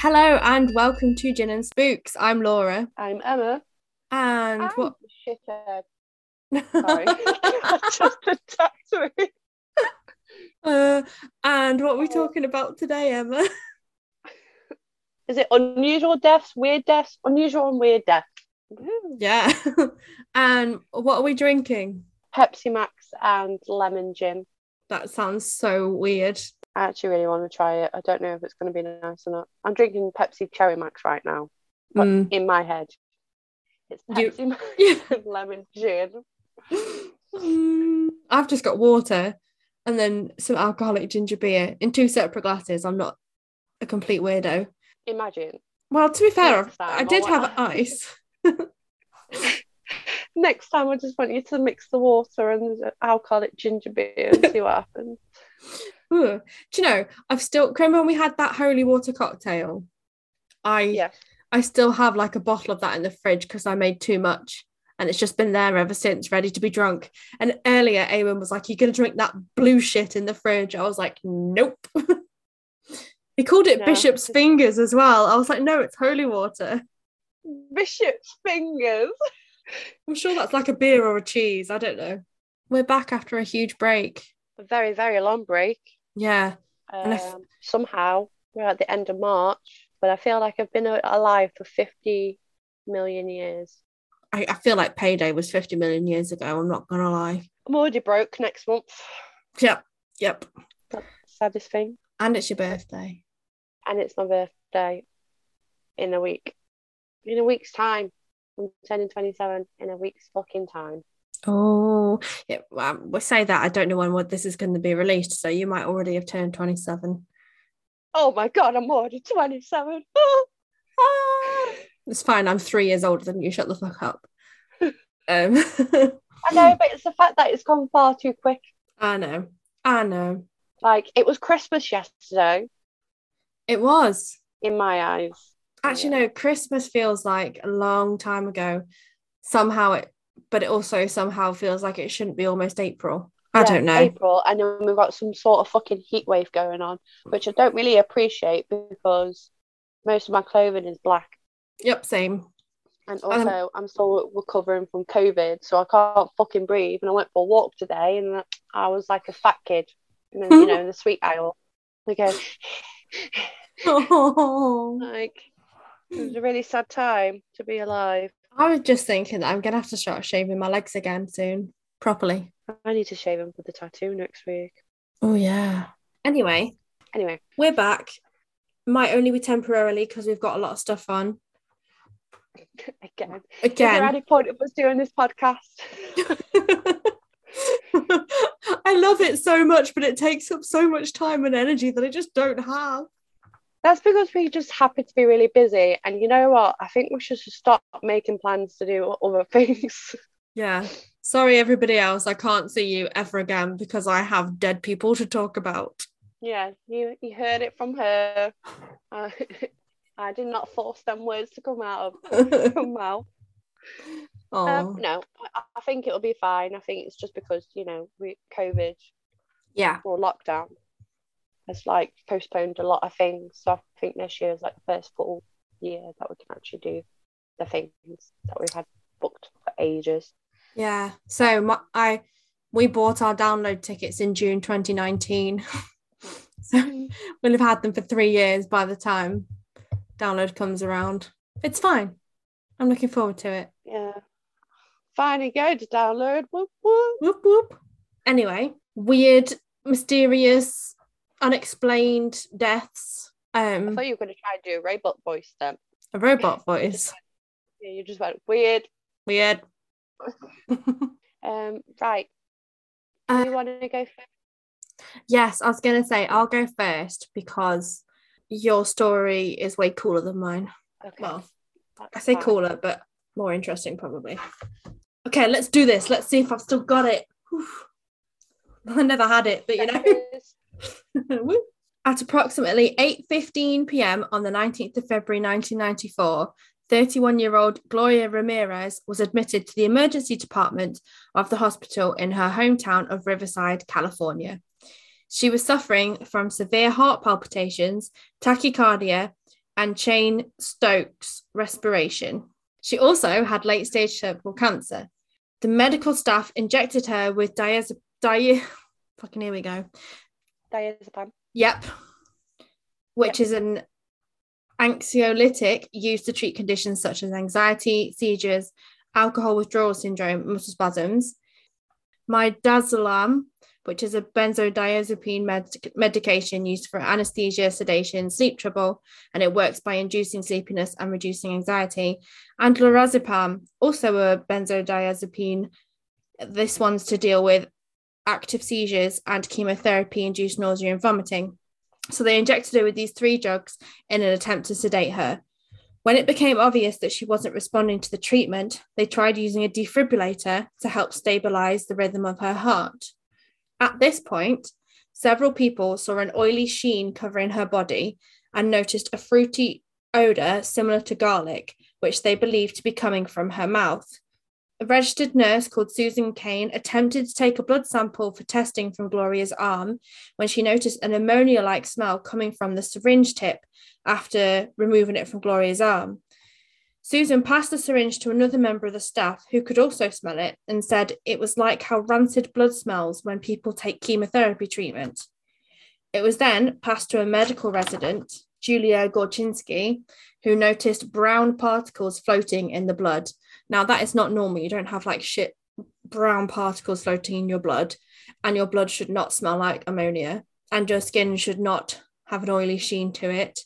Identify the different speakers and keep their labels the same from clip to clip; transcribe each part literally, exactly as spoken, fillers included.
Speaker 1: Hello and welcome to Gin and Spooks. I'm Laura.
Speaker 2: I'm Emma.
Speaker 1: And
Speaker 2: I'm
Speaker 1: what?
Speaker 2: shithead. Sorry, that just attacked me.
Speaker 1: uh, and what are we talking about today, Emma?
Speaker 2: Is it unusual deaths, weird deaths, unusual and weird deaths?
Speaker 1: Yeah. And what are we drinking?
Speaker 2: Pepsi Max and lemon gin.
Speaker 1: That sounds so weird.
Speaker 2: I actually really want to try it. I don't know if it's going to be nice or not. I'm drinking Pepsi Cherry Max right now, but
Speaker 1: Mm.
Speaker 2: in my head, it's Pepsi
Speaker 1: You...
Speaker 2: Max
Speaker 1: yeah.
Speaker 2: and lemon gin.
Speaker 1: Mm, I've just got water and then some alcoholic ginger beer in two separate glasses. I'm not a complete weirdo.
Speaker 2: Imagine.
Speaker 1: Well, to be fair,
Speaker 2: time,
Speaker 1: I did
Speaker 2: I
Speaker 1: have
Speaker 2: want...
Speaker 1: ice.
Speaker 2: Next time, I just want you to mix the water and the alcoholic ginger beer and see what happens.
Speaker 1: Ooh. Do you know, I've still remember when we had that holy water cocktail? I
Speaker 2: yeah.
Speaker 1: I still have like a bottle of that in the fridge because I made too much and it's just been there ever since, ready to be drunk. And earlier, Eamon was like, "You're gonna drink that blue shit in the fridge?" I was like, "Nope." He called it
Speaker 2: No.
Speaker 1: Bishop's Fingers as well. I was like, "No, it's holy water."
Speaker 2: Bishop's Fingers.
Speaker 1: I'm sure that's like a beer or a cheese. I don't know. We're back after a huge break.
Speaker 2: A very, very long break.
Speaker 1: Yeah.
Speaker 2: Um,
Speaker 1: if...
Speaker 2: Somehow we're at the end of March, but I feel like I've been alive for fifty million years.
Speaker 1: I, I feel like payday was fifty million years ago. I'm not gonna lie.
Speaker 2: I'm already broke next month.
Speaker 1: Yep. Yep.
Speaker 2: That's the saddest thing.
Speaker 1: And it's your birthday.
Speaker 2: And it's my birthday in a week. In a week's time. I'm turning twenty-seven in a week's fucking time.
Speaker 1: Oh, yeah. Well, we say that. I don't know when what this is going to be released, so you might already have turned twenty-seven.
Speaker 2: Oh my god, I'm already twenty-seven.
Speaker 1: It's fine. I'm three years older than you. Shut the fuck up. um.
Speaker 2: I know, but it's the fact that it's gone far too quick.
Speaker 1: I know. I know.
Speaker 2: Like, it was Christmas yesterday.
Speaker 1: It was.
Speaker 2: In my eyes.
Speaker 1: Actually, yeah. No, Christmas feels like a long time ago. Somehow it, but it also somehow feels like it shouldn't be almost April. I
Speaker 2: yeah,
Speaker 1: don't know.
Speaker 2: April, and then we've got some sort of fucking heat wave going on, which I don't really appreciate because most of my clothing is black.
Speaker 1: Yep, same.
Speaker 2: And also, um, I'm still recovering from COVID, so I can't fucking breathe. And I went for a walk today, and I was like a fat kid, and then, you know, in the sweet aisle. I go,
Speaker 1: oh.
Speaker 2: like, it was a really sad time to be alive.
Speaker 1: I was just thinking that I'm gonna have to start shaving my legs again soon, properly.
Speaker 2: I need to shave them for the tattoo next week.
Speaker 1: Oh yeah. Anyway,
Speaker 2: anyway,
Speaker 1: we're back. Might only be temporarily because we've got a lot of stuff on.
Speaker 2: Again.
Speaker 1: Again.
Speaker 2: Is there any point of us doing this podcast?
Speaker 1: I love it so much, but it takes up so much time and energy that I just don't have.
Speaker 2: That's because we just happen to be really busy. And you know what? I think we should just stop making plans to do other things.
Speaker 1: Yeah. Sorry, everybody else. I can't see you ever again because I have dead people to talk about.
Speaker 2: Yeah, you, you heard it from her. Uh, I did not force them words to come out of her mouth. Um, no, I, I think it'll be fine. I think it's just because, you know, we COVID.
Speaker 1: Yeah.
Speaker 2: Or lockdown. Has like postponed a lot of things, so I think this year is like the first full year that we can actually do the things that we've had booked for ages.
Speaker 1: Yeah, so my, I we bought our download tickets in June twenty nineteen, so we'll have had them for three years by the time download comes around. It's fine. I'm looking forward to it.
Speaker 2: Yeah, finally go to download. Whoop whoop
Speaker 1: whoop whoop. Anyway, weird, mysterious, unexplained deaths. Um,
Speaker 2: I thought you were going to try and do a robot voice then.
Speaker 1: A robot voice?
Speaker 2: you just went, yeah, you just went weird.
Speaker 1: Weird.
Speaker 2: um, right. Do
Speaker 1: uh,
Speaker 2: you want to go first?
Speaker 1: Yes, I was going to say I'll go first because your story is way cooler than mine.
Speaker 2: Okay.
Speaker 1: Well,
Speaker 2: That's
Speaker 1: I say
Speaker 2: fine.
Speaker 1: Cooler, but more interesting probably. Okay, let's do this. Let's see if I've still got it. Whew. I never had it, but you know. At approximately eight fifteen p.m. on the nineteenth of February nineteen ninety-four, thirty-one-year-old Gloria Ramirez was admitted to the emergency department of the hospital in her hometown of Riverside, California. She was suffering from severe heart palpitations, tachycardia, and Cheyne-Stokes respiration. She also had late-stage cervical cancer. The medical staff injected her with diazepam. Di- fucking here we go.
Speaker 2: Diazepam.
Speaker 1: Yep. Which
Speaker 2: yep.
Speaker 1: is an anxiolytic used to treat conditions such as anxiety, seizures, alcohol withdrawal syndrome, muscle spasms. Midazolam, which is a benzodiazepine med- medication used for anesthesia, sedation, sleep trouble, and it works by inducing sleepiness and reducing anxiety. And lorazepam, also a benzodiazepine. This one's to deal with active seizures and chemotherapy-induced nausea and vomiting. So they injected her with these three drugs in an attempt to sedate her. When it became obvious that she wasn't responding to the treatment, they tried using a defibrillator to help stabilize the rhythm of her heart. At this point, several people saw an oily sheen covering her body and noticed a fruity odor similar to garlic, which they believed to be coming from her mouth. A registered nurse called Susan Kane attempted to take a blood sample for testing from Gloria's arm when she noticed an ammonia-like smell coming from the syringe tip after removing it from Gloria's arm. Susan passed the syringe to another member of the staff who could also smell it and said it was like how rancid blood smells when people take chemotherapy treatment. It was then passed to a medical resident, Julia Gorczynski, who noticed brown particles floating in the blood. Now, that is not normal. You don't have like shit brown particles floating in your blood, and your blood should not smell like ammonia, and your skin should not have an oily sheen to it.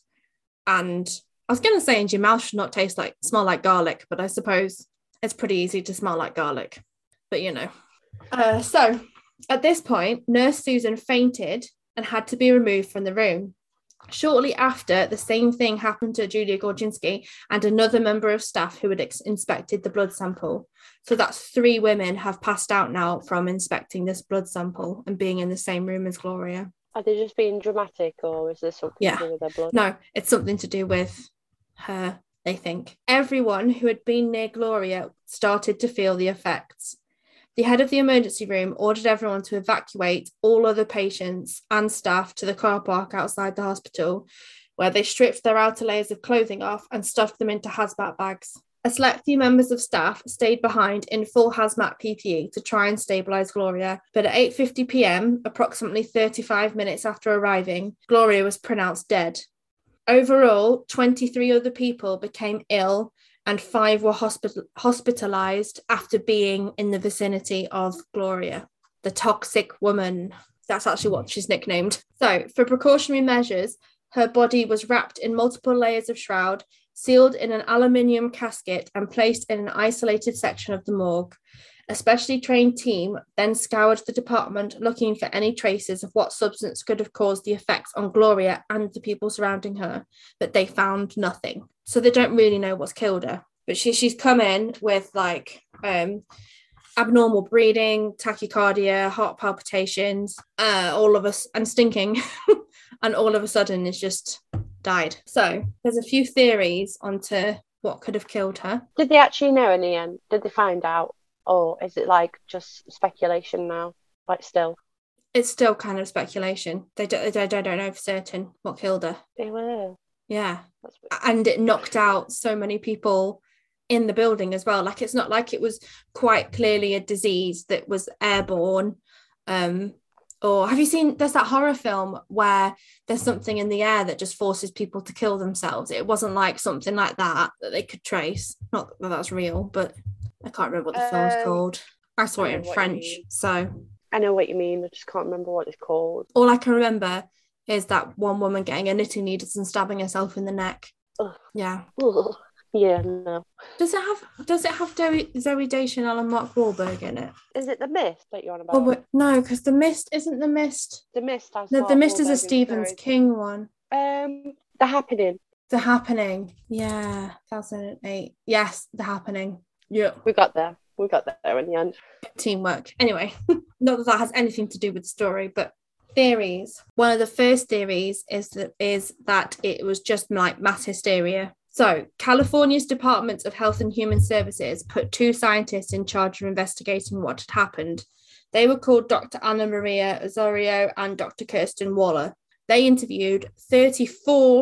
Speaker 1: And I was going to say, and your mouth should not taste like, smell like garlic, but I suppose it's pretty easy to smell like garlic, but you know. Uh, so at this point, Nurse Susan fainted and had to be removed from the room. Shortly after, the same thing happened to Julia Gorczynski and another member of staff who had ex- inspected the blood sample. So that's three women have passed out now from inspecting this blood sample and being in the same room as Gloria.
Speaker 2: Are they just being dramatic, or is there something
Speaker 1: yeah.
Speaker 2: to do with their blood?
Speaker 1: No, it's something to do with her, they think. Everyone who had been near Gloria started to feel the effects. The head of the emergency room ordered everyone to evacuate all other patients and staff to the car park outside the hospital, where they stripped their outer layers of clothing off and stuffed them into hazmat bags. A select few members of staff stayed behind in full hazmat P P E to try and stabilise Gloria, but at eight fifty p.m, approximately thirty-five minutes after arriving, Gloria was pronounced dead. Overall, twenty-three other people became ill and five were hospital- hospitalised after being in the vicinity of Gloria, the toxic woman. That's actually what she's nicknamed. So, for precautionary measures, her body was wrapped in multiple layers of shroud, sealed in an aluminium casket and placed in an isolated section of the morgue. A specially trained team then scoured the department looking for any traces of what substance could have caused the effects on Gloria and the people surrounding her, but they found nothing. So they don't really know what's killed her. But she, she's come in with like um, abnormal breathing, tachycardia, heart palpitations, uh, all of us, and stinking. And all of a sudden is just died. So there's a few theories onto what could have killed her.
Speaker 2: Did they actually know in the end? Did they find out? Or is it like just speculation now? Like still?
Speaker 1: It's still kind of speculation. They don't, they don't know for certain what killed her.
Speaker 2: They were.
Speaker 1: Yeah. And it knocked out so many people in the building as well. Like, it's not like it was quite clearly a disease that was airborne. Um, or have you seen, there's that horror film where there's something in the air that just forces people to kill themselves. It wasn't like something like that that they could trace. Not that that's real, but I can't remember what the um, film's called. I saw I it in French, so.
Speaker 2: I know what you mean. I just can't remember what it's called.
Speaker 1: All I can remember is that one woman getting a knitting needles and stabbing herself in the neck. Ugh. Yeah.
Speaker 2: Ugh. Yeah, no.
Speaker 1: Does it have Does it have Zoe, Zoe Deschanel and Mark Wahlberg in it?
Speaker 2: Is it The Mist that you're on about?
Speaker 1: Oh, wait, no, because The Mist isn't The Mist.
Speaker 2: The Mist has
Speaker 1: No,
Speaker 2: Mark
Speaker 1: The Mist
Speaker 2: Wahlberg
Speaker 1: is a Stephen King one.
Speaker 2: Um, The Happening.
Speaker 1: The Happening. Yeah, two thousand eight. Yes, The Happening. Yeah.
Speaker 2: We got there. We got there in the end.
Speaker 1: Teamwork. Anyway, not that that has anything to do with the story, but theories. One of the first theories is that is that it was just like mass hysteria. So, California's Department of Health and Human Services put two scientists in charge of investigating what had happened. They were called Doctor Anna Maria Osorio and Doctor Kirsten Waller. They interviewed thirty-four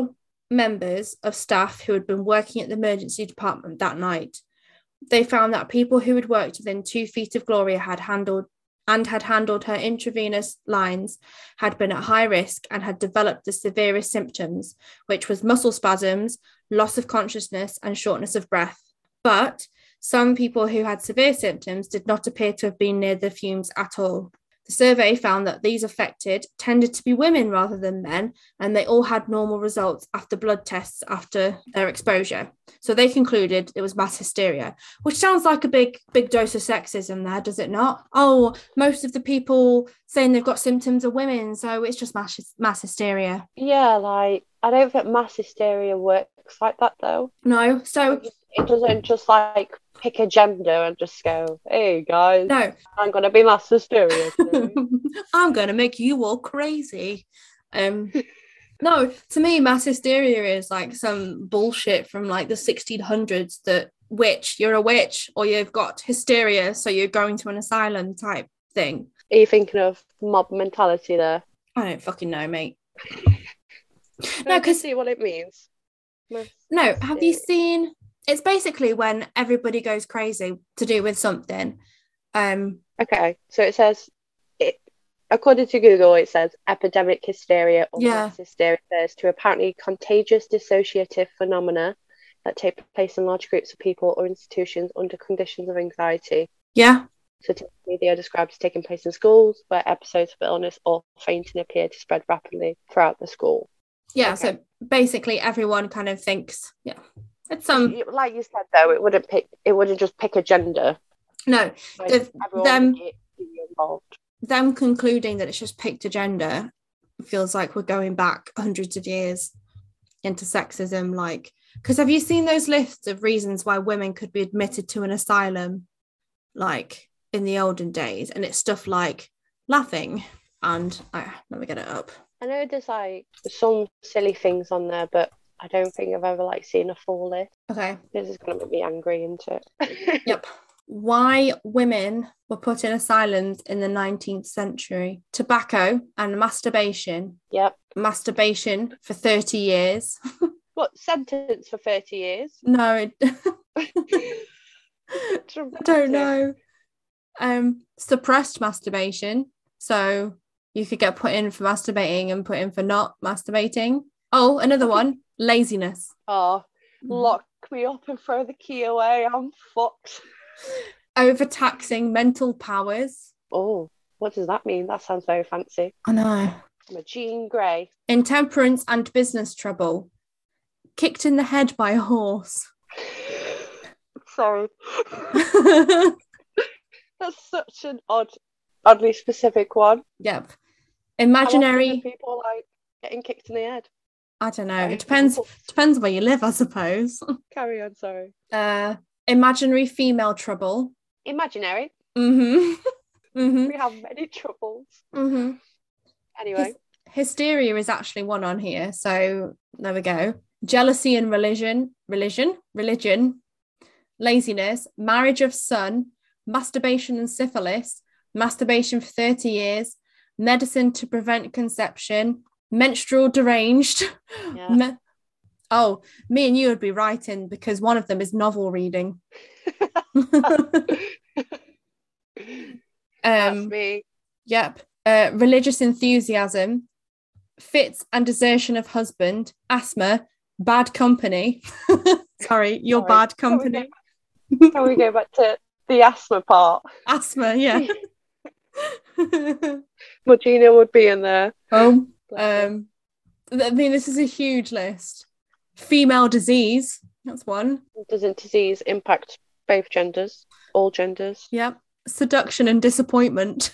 Speaker 1: members of staff who had been working at the emergency department that night. They found that people who had worked within two feet of Gloria had handled and had handled her intravenous lines had been at high risk and had developed the severest symptoms, which was muscle spasms, loss of consciousness, and shortness of breath. But some people who had severe symptoms did not appear to have been near the fumes at all. The survey found that these affected tended to be women rather than men, and they all had normal results after blood tests after their exposure. So they concluded it was mass hysteria, which sounds like a big, big dose of sexism there, does it not? Oh, most of the people saying they've got symptoms are women, so it's just mass, mass hysteria.
Speaker 2: Yeah, like, I don't think mass hysteria works like that, though.
Speaker 1: No, so...
Speaker 2: It doesn't just, like, pick a gender and just go, hey, guys,
Speaker 1: no,
Speaker 2: I'm going to be mass hysteria today.
Speaker 1: I'm going to make you all crazy. Um, no, to me, mass hysteria is, like, some bullshit from, like, the sixteen hundreds that witch, you're a witch, or you've got hysteria, so you're going to an asylum type thing.
Speaker 2: Are you thinking of mob mentality there?
Speaker 1: I don't fucking know, mate.
Speaker 2: No, because see what it means. Mass
Speaker 1: no,
Speaker 2: hysteria.
Speaker 1: Have you seen... It's basically when everybody goes crazy to do with something. Um,
Speaker 2: okay, so it says, it, according to Google, it says epidemic hysteria or
Speaker 1: yeah.
Speaker 2: mass hysteria refers to apparently contagious dissociative phenomena that take place in large groups of people or institutions under conditions of anxiety.
Speaker 1: Yeah.
Speaker 2: So typically they are described as taking place in schools where episodes of illness or fainting appear to spread rapidly throughout the school.
Speaker 1: Yeah,
Speaker 2: okay.
Speaker 1: So basically everyone kind of thinks, yeah. It's um
Speaker 2: like you said though, it wouldn't pick it wouldn't just pick a gender.
Speaker 1: No, the, them
Speaker 2: involved.
Speaker 1: Them concluding that it's just picked a gender feels like we're going back hundreds of years into sexism. Like, because have you seen those lists of reasons why women could be admitted to an asylum, like in the olden days? And it's stuff like laughing and oh, let me get it up.
Speaker 2: I know there's like some silly things on there, but I don't think I've ever like seen a full list.
Speaker 1: Okay.
Speaker 2: This is going to make me angry, isn't it?
Speaker 1: Yep. Why women were put in asylums in the nineteenth century. Tobacco and masturbation.
Speaker 2: Yep.
Speaker 1: Masturbation for thirty years.
Speaker 2: What, sentence for thirty years?
Speaker 1: No. I don't know. Um, suppressed masturbation. So you could get put in for masturbating and put in for not masturbating. Oh, another one. Laziness.
Speaker 2: Oh, lock me up and throw the key away. I'm fucked.
Speaker 1: Overtaxing mental powers.
Speaker 2: Oh, what does that mean? That sounds very fancy.
Speaker 1: I know.
Speaker 2: I'm a Jean Grey.
Speaker 1: Intemperance and business trouble. Kicked in the head by a horse.
Speaker 2: Sorry. That's such an odd, oddly specific one.
Speaker 1: Yep. Imaginary.
Speaker 2: How often are people like getting kicked in the head?
Speaker 1: I don't know. It depends. Depends where you live, I suppose.
Speaker 2: Carry on. Sorry.
Speaker 1: Uh, imaginary female trouble.
Speaker 2: Imaginary.
Speaker 1: Mm-hmm. mm-hmm.
Speaker 2: We have many troubles.
Speaker 1: Mm-hmm.
Speaker 2: Anyway,
Speaker 1: Hys- hysteria is actually one on here, so there we go. Jealousy and religion, religion, religion, laziness, marriage of son, masturbation and syphilis, masturbation for thirty years, medicine to prevent conception, menstrual deranged.
Speaker 2: Yeah.
Speaker 1: Me- oh, me and you would be writing because one of them is novel reading.
Speaker 2: That's
Speaker 1: um,
Speaker 2: me.
Speaker 1: Yep. Uh, religious enthusiasm, fits and desertion of husband, asthma, bad company. Sorry, your
Speaker 2: Sorry.
Speaker 1: bad company.
Speaker 2: Can we, go, can we go back to the asthma part?
Speaker 1: Asthma, yeah.
Speaker 2: Regina would be in there.
Speaker 1: Oh, um, I mean, this is a huge list. Female disease, that's one.
Speaker 2: Doesn't disease impact both genders? All genders?
Speaker 1: Yep. Seduction and disappointment.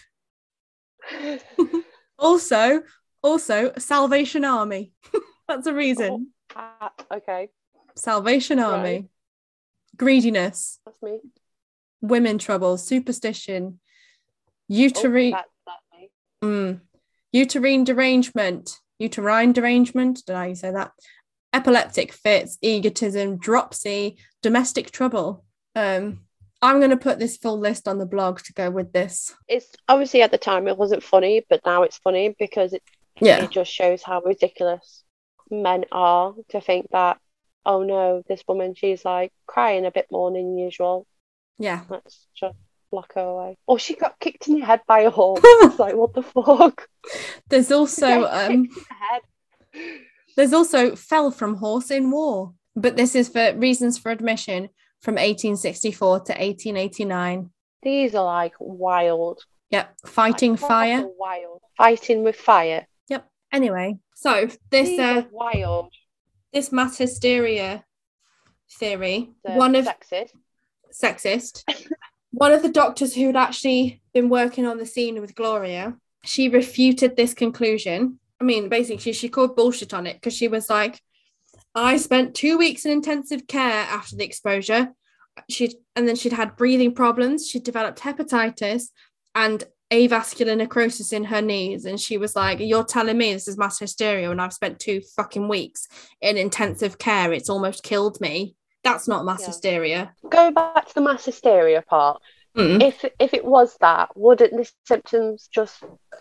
Speaker 1: also, also, Salvation Army. That's a reason.
Speaker 2: Oh, uh, okay.
Speaker 1: Salvation Army.
Speaker 2: Right.
Speaker 1: Greediness.
Speaker 2: That's me.
Speaker 1: Women trouble. Superstition. Uterine.
Speaker 2: Oh, that, that's me.
Speaker 1: Mm, uterine derangement. Uterine derangement. Did I say that? Epileptic fits. Egotism. Dropsy. Domestic trouble. Um, I'm going to put this full list on the blog to go with this.
Speaker 2: It's obviously at the time it wasn't funny, but now it's funny because it
Speaker 1: Yeah.
Speaker 2: it just shows how ridiculous men are, to think that, oh no, this woman, she's like crying a bit more than usual.
Speaker 1: Yeah.
Speaker 2: Let's just lock her away. Or she got kicked in the head by a horse. It's like, what the fuck?
Speaker 1: There's also um the there's also fell from horse in war. But this is for reasons for admission from eighteen sixty-four to eighteen eighty-nine.
Speaker 2: These are like wild.
Speaker 1: Yep. Fighting like, fire.
Speaker 2: Wild. Fighting with fire.
Speaker 1: Yep. Anyway, so this
Speaker 2: These
Speaker 1: uh
Speaker 2: are wild.
Speaker 1: This mass hysteria theory,
Speaker 2: the
Speaker 1: one of
Speaker 2: sexist.
Speaker 1: Sexist. One of the doctors who had actually been working on the scene with Gloria, she refuted this conclusion. I mean, basically, she called bullshit on it because she was like, I spent two weeks in intensive care after the exposure. She'd, and then she'd had breathing problems. She'd developed hepatitis and avascular necrosis in her knees. And she was like, you're telling me this is mass hysteria when I've spent two fucking weeks in intensive care. It's almost killed me. That's not mass yeah. hysteria.
Speaker 2: Go back to the mass hysteria part. Mm. If if it was that, wouldn't the symptoms just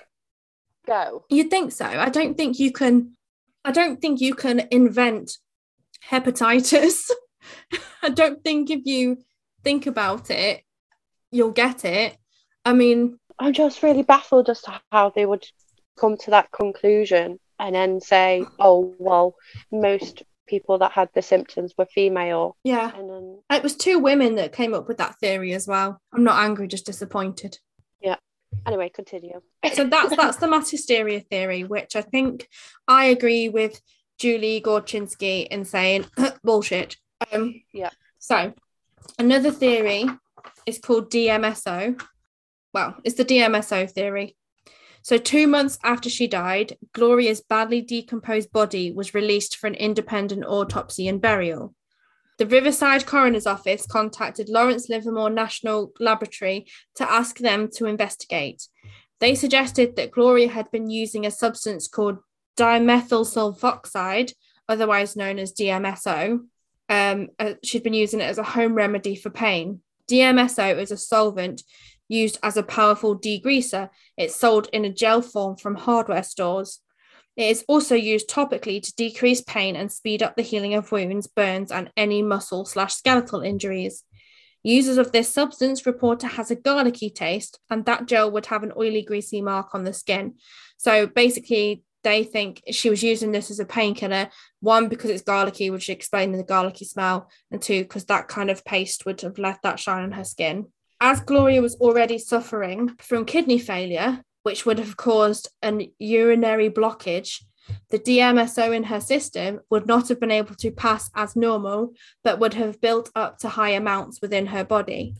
Speaker 2: go?
Speaker 1: You'd think so. I don't think you can. I don't think you can invent hepatitis. I don't think if you think about it, you'll get it. I mean,
Speaker 2: I'm just really baffled as to how they would come to that conclusion and then say, oh, well, most people that had the symptoms were female.
Speaker 1: Yeah.
Speaker 2: And then
Speaker 1: it was two women that came up with that theory as well. I'm not angry, just disappointed.
Speaker 2: Yeah. Anyway, continue.
Speaker 1: So that's that's the mass hysteria theory, which I think I agree with Julie Gorczynski in saying bullshit. Um,
Speaker 2: yeah.
Speaker 1: So another theory is called D M S O. Well, it's the D M S O theory. So two months after she died, Gloria's badly decomposed body was released for an independent autopsy and burial. The Riverside Coroner's Office contacted Lawrence Livermore National Laboratory to ask them to investigate. They suggested that Gloria had been using a substance called dimethyl sulfoxide, otherwise known as D M S O. Um, uh, she'd been using it as a home remedy for pain. D M S O is a solvent used as a powerful degreaser. It's sold in a gel form from hardware stores. It is also used topically to decrease pain and speed up the healing of wounds, burns, and any muscle slash skeletal injuries. Users of this substance report it has a garlicky taste, and that gel would have an oily, greasy mark on the skin. So basically, they think she was using this as a painkiller, one, because it's garlicky, which explains the garlicky smell, and two, because that kind of paste would have left that shine on her skin. As Gloria was already suffering from kidney failure, which would have caused an urinary blockage, the D M S O in her system would not have been able to pass as normal, but would have built up to high amounts within her body.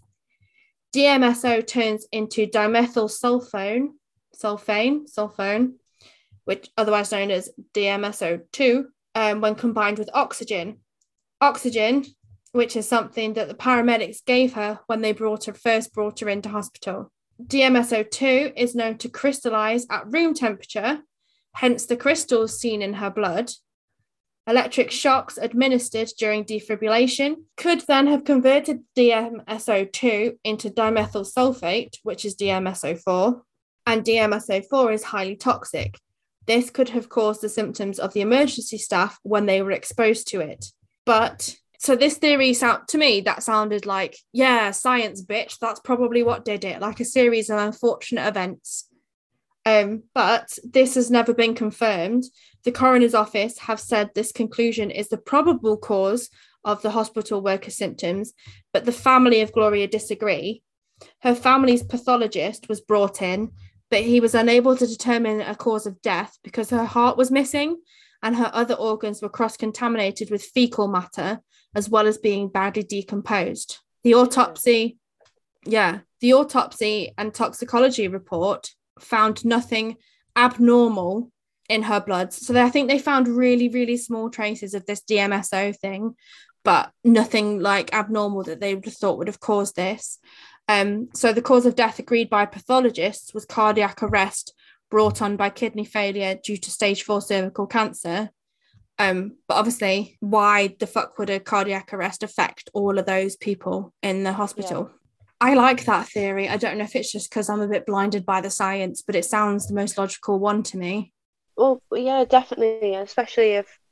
Speaker 1: D M S O turns into dimethyl sulfone, sulfane, sulfone, which otherwise known as D M S O two, um, when combined with oxygen. Oxygen, which is something that the paramedics gave her when they brought her first brought her into hospital. D M S O two is known to crystallize at room temperature, hence the crystals seen in her blood. Electric shocks administered during defibrillation could then have converted D M S O two into dimethyl sulfate, which is D M S O four, and D M S O four is highly toxic. This could have caused the symptoms of the emergency staff when they were exposed to it. But so this theory, sound, to me, that sounded like, yeah, science, bitch, that's probably what did it, like a series of unfortunate events. Um, but this has never been confirmed. The coroner's office have said this conclusion is the probable cause of the hospital worker symptoms, but the family of Gloria disagree. Her family's pathologist was brought in, but he was unable to determine a cause of death because her heart was missing and her other organs were cross-contaminated with fecal matter, as well as being badly decomposed. The autopsy, yeah, the autopsy and toxicology report found nothing abnormal in her blood. So I think they found really, really small traces of this D M S O thing, but nothing like abnormal that they would have thought would have caused this. Um, so the cause of death agreed by pathologists was cardiac arrest brought on by kidney failure due to stage four cervical cancer. Um, but obviously, why the fuck would a cardiac arrest affect all of those people in the hospital? Yeah. I like that theory. I don't know if it's just because I'm a bit blinded by the science, but it sounds the most logical one to me.
Speaker 2: Well, yeah, definitely, especially if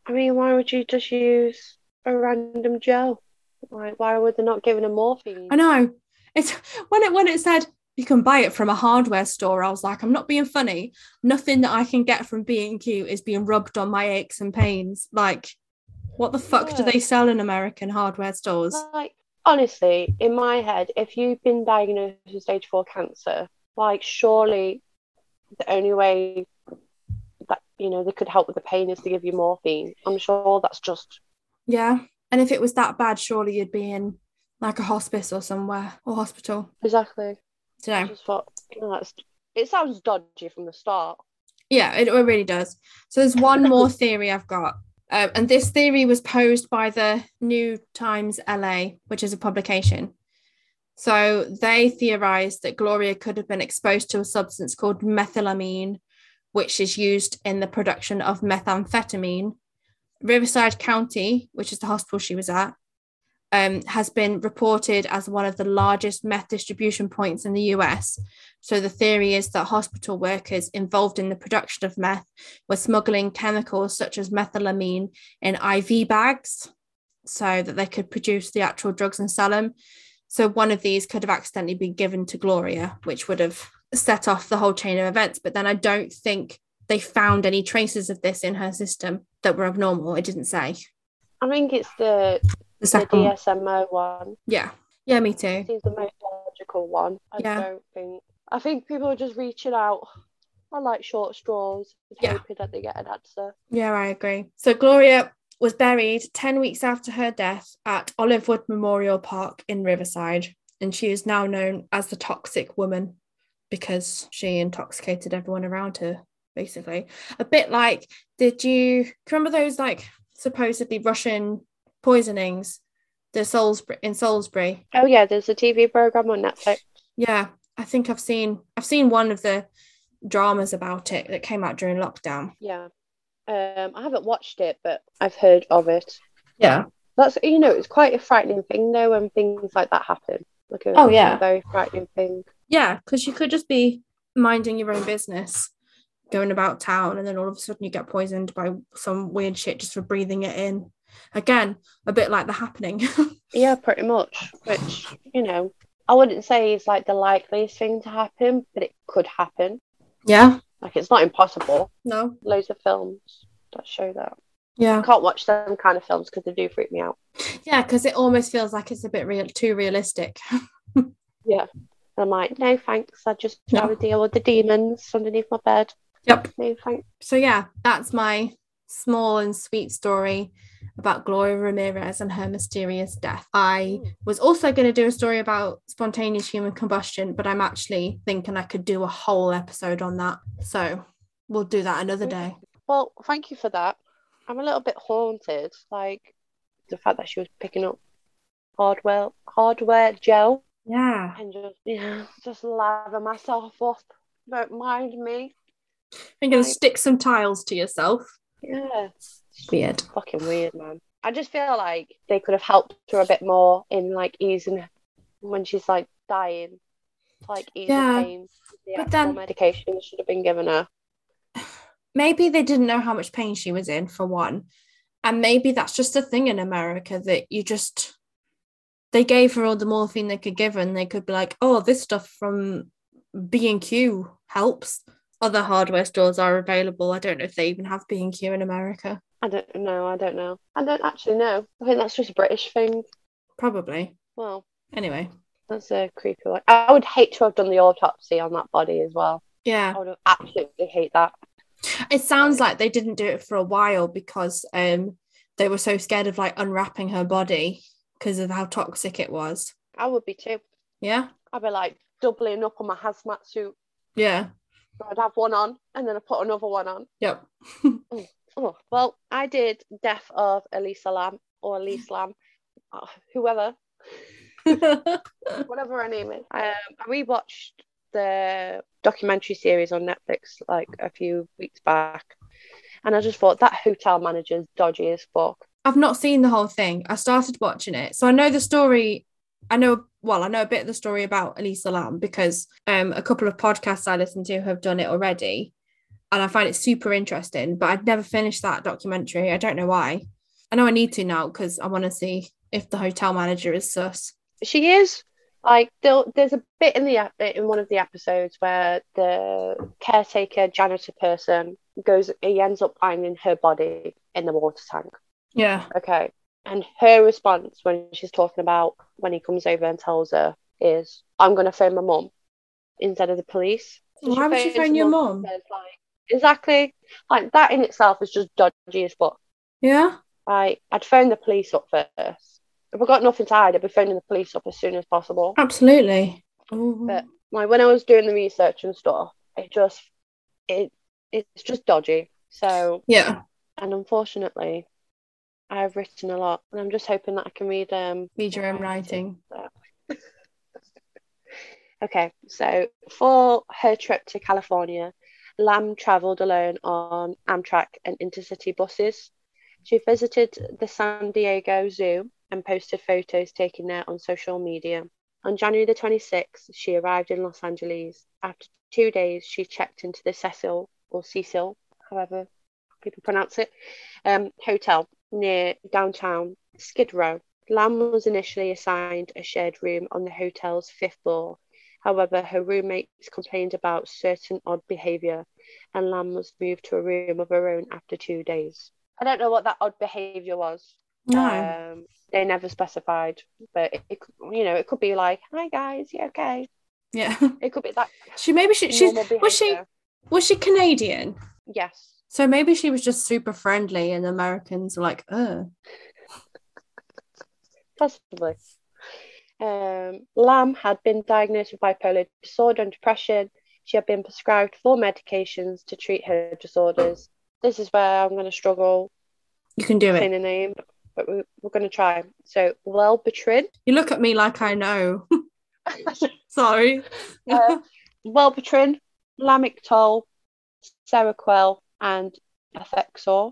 Speaker 2: I mean, why would you just use a random gel? Why, why would they not giving her morphine?
Speaker 1: I know. It's when it when it said you can buy it from a hardware store, I was like, I'm not being funny. Nothing that I can get from B and Q is being rubbed on my aches and pains. Like, what the fuck yeah. do they sell in American hardware stores?
Speaker 2: Like, honestly, in my head, if you've been diagnosed with stage four cancer, like, surely the only way that, you know, they could help with the pain is to give you morphine. I'm sure that's just...
Speaker 1: Yeah. And if it was that bad, surely you'd be in, like, a hospice or somewhere, or hospital.
Speaker 2: Exactly.
Speaker 1: So,
Speaker 2: I just thought, you know, that's, it sounds dodgy from the start.
Speaker 1: Yeah, it, it really does. So there's one more theory I've got. Uh, and this theory was posed by the New Times L A, which is a publication. So they theorized that Gloria could have been exposed to a substance called methylamine, which is used in the production of methamphetamine. Riverside County, which is the hospital she was at, um, has been reported as one of the largest meth distribution points in the U S. So the theory is that hospital workers involved in the production of meth were smuggling chemicals such as methylamine in I V bags so that they could produce the actual drugs and sell them. So one of these could have accidentally been given to Gloria, which would have set off the whole chain of events. But then I don't think they found any traces of this in her system that were abnormal. It didn't say.
Speaker 2: I think it's the, the, the D S M O one.
Speaker 1: Yeah. Yeah, me too.
Speaker 2: It's the most logical one. I yeah. don't think... I think people are just reaching out. I like short straws, yeah. hoping that they get an answer.
Speaker 1: Yeah, I agree. So Gloria was buried ten weeks after her death at Olivewood Memorial Park in Riverside, and she is now known as the Toxic Woman because she intoxicated everyone around her, basically. A bit like, did you remember those like supposedly Russian poisonings, the Salisbury in Salisbury?
Speaker 2: Oh yeah, there's a T V program on Netflix.
Speaker 1: Yeah, I think I've seen I've seen one of the dramas about it that came out during lockdown.
Speaker 2: Yeah. Um, I haven't watched it, but I've heard of it.
Speaker 1: Yeah.
Speaker 2: That's, you know, it's quite a frightening thing though when things like that happen. Like a,
Speaker 1: oh yeah,
Speaker 2: a very frightening thing.
Speaker 1: Yeah, because you could just be minding your own business, going about town, and then all of a sudden you get poisoned by some weird shit just for breathing it in. Again, a bit like The Happening.
Speaker 2: Yeah, pretty much. Which, you know, I wouldn't say is like the likeliest thing to happen, but it could happen.
Speaker 1: Yeah.
Speaker 2: Like, it's not impossible.
Speaker 1: No.
Speaker 2: Loads of films that show that.
Speaker 1: Yeah.
Speaker 2: I can't watch them kind of films because they do freak me out.
Speaker 1: Yeah, because it almost feels like it's a bit real, too realistic.
Speaker 2: Yeah. I'm like, no thanks. I just no. try to deal with the demons underneath my bed.
Speaker 1: Yep.
Speaker 2: No thanks.
Speaker 1: So yeah, that's my small and sweet story about Gloria Ramirez and her mysterious death. I mm. was also going to do a story about spontaneous human combustion, but I'm actually thinking I could do a whole episode on that. So we'll do that another day.
Speaker 2: Well, thank you for that. I'm a little bit haunted, like the fact that she was picking up hardware hardware gel.
Speaker 1: Yeah.
Speaker 2: And just, yeah, just lather myself up. Don't mind me.
Speaker 1: I'm going to like, stick some tiles to yourself.
Speaker 2: Yeah.
Speaker 1: Weird.
Speaker 2: Fucking weird, man. I just feel like they could have helped her a bit more in like easing when she's like dying, like ease
Speaker 1: yeah.
Speaker 2: the pain. The
Speaker 1: but
Speaker 2: actual
Speaker 1: then
Speaker 2: medication should have been given her.
Speaker 1: Maybe they didn't know how much pain she was in, for one, and maybe that's just a thing in America that you just they gave her all the morphine they could give her, and they could be like, oh, this stuff from B and Q helps. Other hardware stores are available. I don't know if they even have B and Q in America.
Speaker 2: I don't know. I don't know. I don't actually know. I think that's just a British thing.
Speaker 1: Probably.
Speaker 2: Well,
Speaker 1: anyway.
Speaker 2: That's a creepy one. I would hate to have done the autopsy on that body as well.
Speaker 1: Yeah.
Speaker 2: I would absolutely hate that.
Speaker 1: It sounds like they didn't do it for a while because um they were so scared of like unwrapping her body because of how toxic it was.
Speaker 2: I would be too.
Speaker 1: Yeah?
Speaker 2: I'd be like doubling up on my hazmat suit.
Speaker 1: Yeah.
Speaker 2: I'd have one on and then I'd put another one on.
Speaker 1: Yep.
Speaker 2: oh, oh, well, I did Death of Elisa Lam or Elise Lam, oh, whoever, whatever her name is. Um, I rewatched the documentary series on Netflix like a few weeks back, and I just thought that hotel manager's dodgy as fuck.
Speaker 1: I've not seen the whole thing. I started watching it, so I know the story. I know, well, I know a bit of the story about Elisa Lam because um, a couple of podcasts I listen to have done it already. and I find it super interesting, but I'd never finished that documentary. I don't know why. I know I need to now because I want to see if the hotel manager is sus.
Speaker 2: She is. Like, there's a bit in the in one of the episodes where the caretaker janitor person goes, he ends up finding her body in the water tank.
Speaker 1: Yeah.
Speaker 2: Okay. And her response when she's talking about when he comes over and tells her is, I'm going to phone my mum instead of the police.
Speaker 1: So why would you phone your mum?
Speaker 2: Like, exactly. Like, that in itself is just dodgy as fuck.
Speaker 1: Yeah.
Speaker 2: Like, I'd phone the police up first. If I've got nothing to hide, I'd be phoning the police up as soon as possible.
Speaker 1: Absolutely.
Speaker 2: Ooh. But like when I was doing the research and stuff, it just it it's just dodgy. So
Speaker 1: yeah.
Speaker 2: And unfortunately, I've written a lot, and I'm just hoping that I can read um
Speaker 1: read your own writing.
Speaker 2: Okay, so for her trip to California, Lam travelled alone on Amtrak and intercity buses. She visited the San Diego Zoo and posted photos taken there on social media. On January the twenty-sixth, she arrived in Los Angeles. After two days, she checked into the Cecil, or Cecil, however people pronounce it, um, hotel near downtown Skid Row. Lam was initially assigned a shared room on the hotel's fifth floor. However, her roommates complained about certain odd behaviour, and Lam was moved to a room of her own after two days. I don't know what that odd behaviour was.
Speaker 1: No.
Speaker 2: Um, they never specified, but it, it, you know, it could be like, "Hi guys, you okay?"
Speaker 1: Yeah.
Speaker 2: It could be that.
Speaker 1: She maybe she she's was she was she Canadian?
Speaker 2: Yes.
Speaker 1: So maybe she was just super friendly, and the Americans were like, "Oh."
Speaker 2: Possibly. Um, Lam had been diagnosed with bipolar disorder and depression. She had been prescribed four medications to treat her disorders. This is where I'm going to struggle.
Speaker 1: You can do it.
Speaker 2: Saying the name, but we're, we're going to try. So, Wellbutrin.
Speaker 1: You look at me like I know. Sorry.
Speaker 2: uh, Wellbutrin, Lamictal, Seroquel, and Effexor,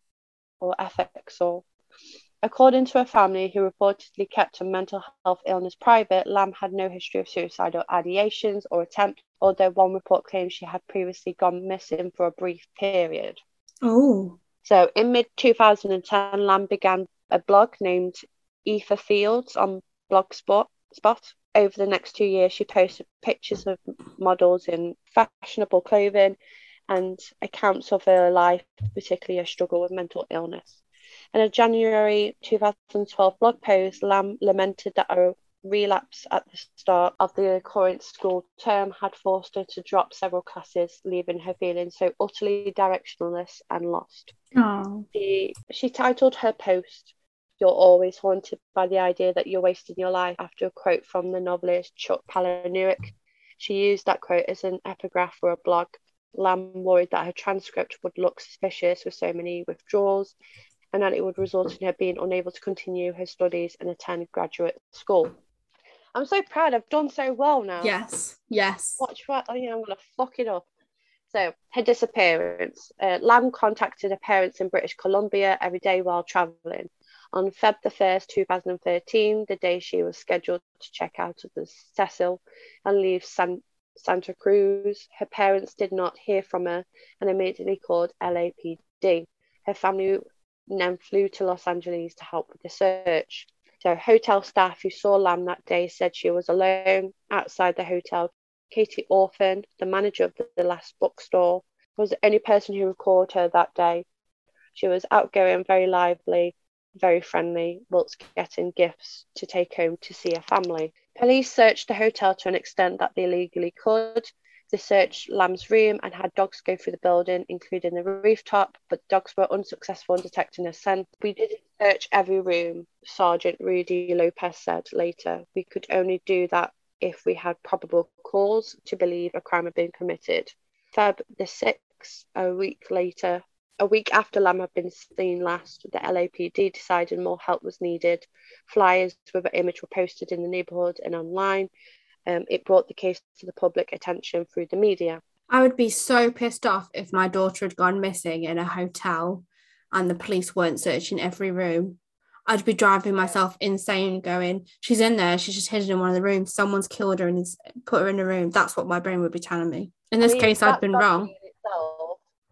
Speaker 2: or Effexor. According to a family who reportedly kept her mental health illness private, Lam had no history of suicidal ideations or attempts, although one report claims she had previously gone missing for a brief period.
Speaker 1: Oh.
Speaker 2: So in mid twenty ten, Lam began a blog named Aoife Fields on Blogspot. Spot. Over the next two years, she posted pictures of models in fashionable clothing and accounts of her life, particularly her struggle with mental illness. In a January twenty twelve blog post, Lam lamented that a relapse at the start of the current school term had forced her to drop several classes, leaving her feeling so utterly directionless and lost.
Speaker 1: Oh.
Speaker 2: She, she titled her post, "You're always haunted by the idea that you're wasting your life," after a quote from the novelist Chuck Palahniuk. She used that quote as an epigraph for a blog. Lam worried that her transcript would look suspicious with so many withdrawals, and that it would result in her being unable to continue her studies and attend graduate school. I'm so proud. I've done so well now.
Speaker 1: Yes, yes.
Speaker 2: Watch what? Oh yeah, I'm gonna fuck it up. So her disappearance. Uh, Lam contacted her parents in British Columbia every day while travelling. On February the first, twenty thirteen, the day she was scheduled to check out of the Cecil and leave San- Santa Cruz, her parents did not hear from her and immediately called L A P D. Her family then flew to Los Angeles to help with the search. So hotel staff who saw Lam that day said she was alone outside the hotel. Katie Orphan, the manager of the, the last bookstore, was the only person who recalled her that day. She was outgoing, very lively, very friendly, whilst getting gifts to take home to see her family. Police searched the hotel to an extent that they legally could. They searched Lam's room and had dogs go through the building, including the rooftop, but dogs were unsuccessful in detecting a scent. "We didn't search every room," Sergeant Rudy Lopez said later. "We could only do that if we had probable cause to believe a crime had been committed." February the sixth, a week later, a week after Lam had been seen last, the L A P D decided more help was needed. Flyers with her image were posted in the neighbourhood and online. Um, it brought the case to the public attention through the media.
Speaker 1: I would be so pissed off if my daughter had gone missing in a hotel and the police weren't searching every room. I'd be driving myself insane going, she's in there, she's just hidden in one of the rooms, someone's killed her and put her in a room. That's what my brain would be telling me. In this I mean, case, I'd been wrong.
Speaker 2: Itself,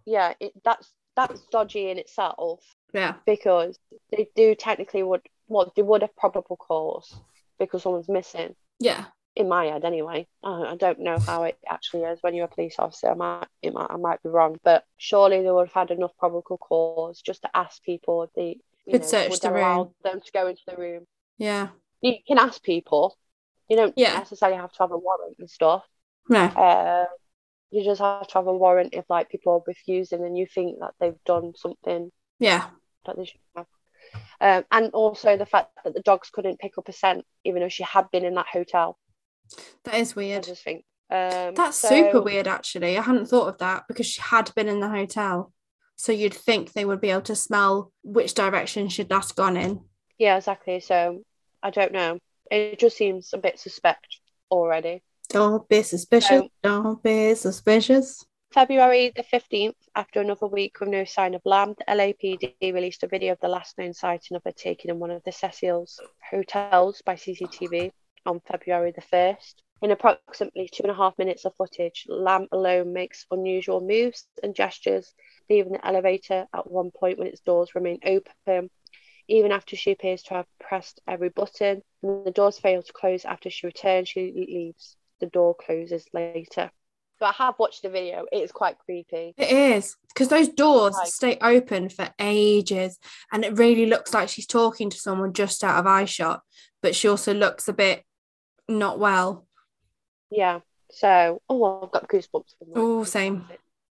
Speaker 2: yeah, it, that's that's dodgy in itself.
Speaker 1: Yeah.
Speaker 2: Because they do technically would well they would have probable cause because someone's missing.
Speaker 1: Yeah.
Speaker 2: In my head, anyway. Uh, I don't know how it actually is when you're a police officer. I might, it might, I might be wrong, but surely they would have had enough probable cause just to ask people if they, you
Speaker 1: Could
Speaker 2: know,
Speaker 1: search
Speaker 2: would
Speaker 1: the
Speaker 2: allow
Speaker 1: room.
Speaker 2: them to go into the room.
Speaker 1: Yeah.
Speaker 2: You can ask people. You don't
Speaker 1: yeah.
Speaker 2: necessarily have to have a warrant and stuff.
Speaker 1: No.
Speaker 2: Uh, you just have to have a warrant if like people are refusing and you think that they've done something.
Speaker 1: Yeah.
Speaker 2: That they should have. Um, and also the fact that the dogs couldn't pick up a scent, even though she had been in that hotel.
Speaker 1: That is weird.
Speaker 2: I just think um,
Speaker 1: that's
Speaker 2: so,
Speaker 1: super weird. Actually, I hadn't thought of that because she had been in the hotel, so you'd think they would be able to smell which direction she'd last gone in.
Speaker 2: Yeah, exactly. So I don't know. It just seems a bit suspect already.
Speaker 1: Don't be suspicious. So, don't be suspicious.
Speaker 2: February the fifteenth, after another week with no sign of Lam, the L A P D released a video of the last known sighting of her taken in one of the Cecil's hotels by C C T V on February the first. In approximately two and a half minutes of footage, Lam alone makes unusual moves and gestures, leaving the elevator at one point when its doors remain open, even after she appears to have pressed every button. When the doors fail to close after she returns, she leaves. The door closes later. But I have watched the video. It is quite creepy.
Speaker 1: It is, because those doors like, stay open for ages, and it really looks like she's talking to someone just out of eye shot, but she also looks a bit not well.
Speaker 2: Yeah. So, oh, I've got goosebumps.
Speaker 1: Oh, same.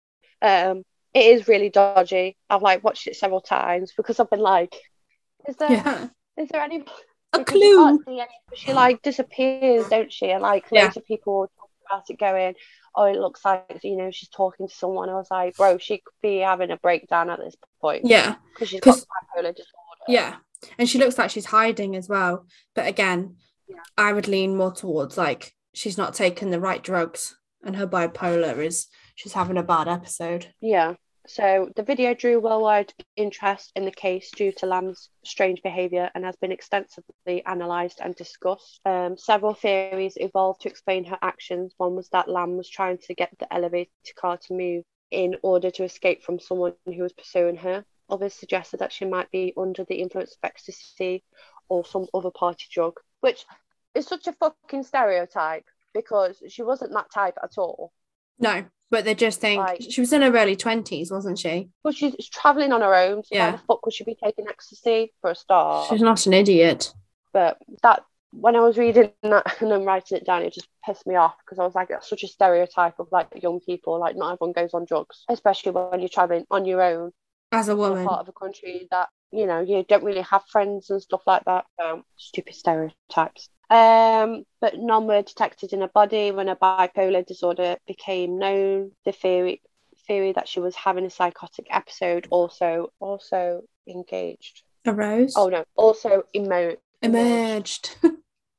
Speaker 2: Um, it is really dodgy. I've like watched it several times because I've been like, is there, yeah. is there any
Speaker 1: a clue?
Speaker 2: Any, she like disappears, don't she? And like
Speaker 1: yeah.
Speaker 2: loads of people talk about it, going, "Oh, it looks like you know she's talking to someone." I was like, "Bro, she could be having a breakdown at this point."
Speaker 1: Yeah,
Speaker 2: because she's got bipolar disorder.
Speaker 1: Yeah, and she looks like she's hiding as well. But again, yeah. I would lean more towards like she's not taking the right drugs, and her bipolar is she's having a bad episode.
Speaker 2: Yeah. So the video drew worldwide interest in the case due to Lam's strange behaviour and has been extensively analysed and discussed. Um, several theories evolved to explain her actions. One was that Lam was trying to get the elevator car to move in order to escape from someone who was pursuing her. Others suggested that she might be under the influence of ecstasy or some other party drug, which is such a fucking stereotype because she wasn't that type at all.
Speaker 1: No. But they just think like, she was in her early twenties, wasn't she?
Speaker 2: Well, she's travelling on her own. So yeah. Why the fuck would she be taking ecstasy for a start?
Speaker 1: She's not an idiot.
Speaker 2: But that when I was reading that and then writing it down, it just pissed me off because I was like, that's such a stereotype of like young people. Like, not everyone goes on drugs, especially when you're travelling on your own
Speaker 1: as a woman,
Speaker 2: in a part of a country that you know you don't really have friends and stuff like that. So, stupid stereotypes. Um, but none were detected in her body when her bipolar disorder became known. The theory theory that she was having a psychotic episode also also engaged.
Speaker 1: Arose?
Speaker 2: Oh no, also emo-
Speaker 1: emerged.
Speaker 2: emerged.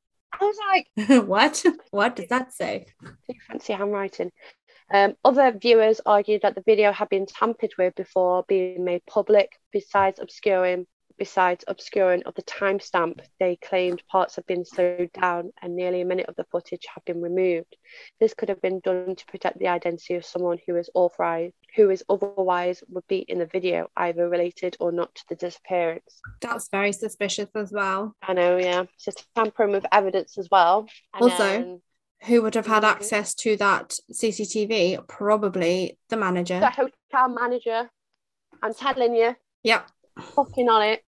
Speaker 2: I was like,
Speaker 1: what? What does that say?
Speaker 2: Fancy handwriting. Um, other viewers argued that the video had been tampered with before being made public. Besides obscuring Besides obscuring of the timestamp, they claimed parts have been slowed down and nearly a minute of the footage have been removed. This could have been done to protect the identity of someone who is authorized, who is otherwise would be in the video, either related or not to the disappearance.
Speaker 1: That's very suspicious as well.
Speaker 2: I know, yeah. So tampering with evidence as well.
Speaker 1: And also, then, who would have had mm-hmm. access to that C C T V? Probably the manager.
Speaker 2: The hotel manager. I'm telling you.
Speaker 1: Yep.
Speaker 2: Fucking on it.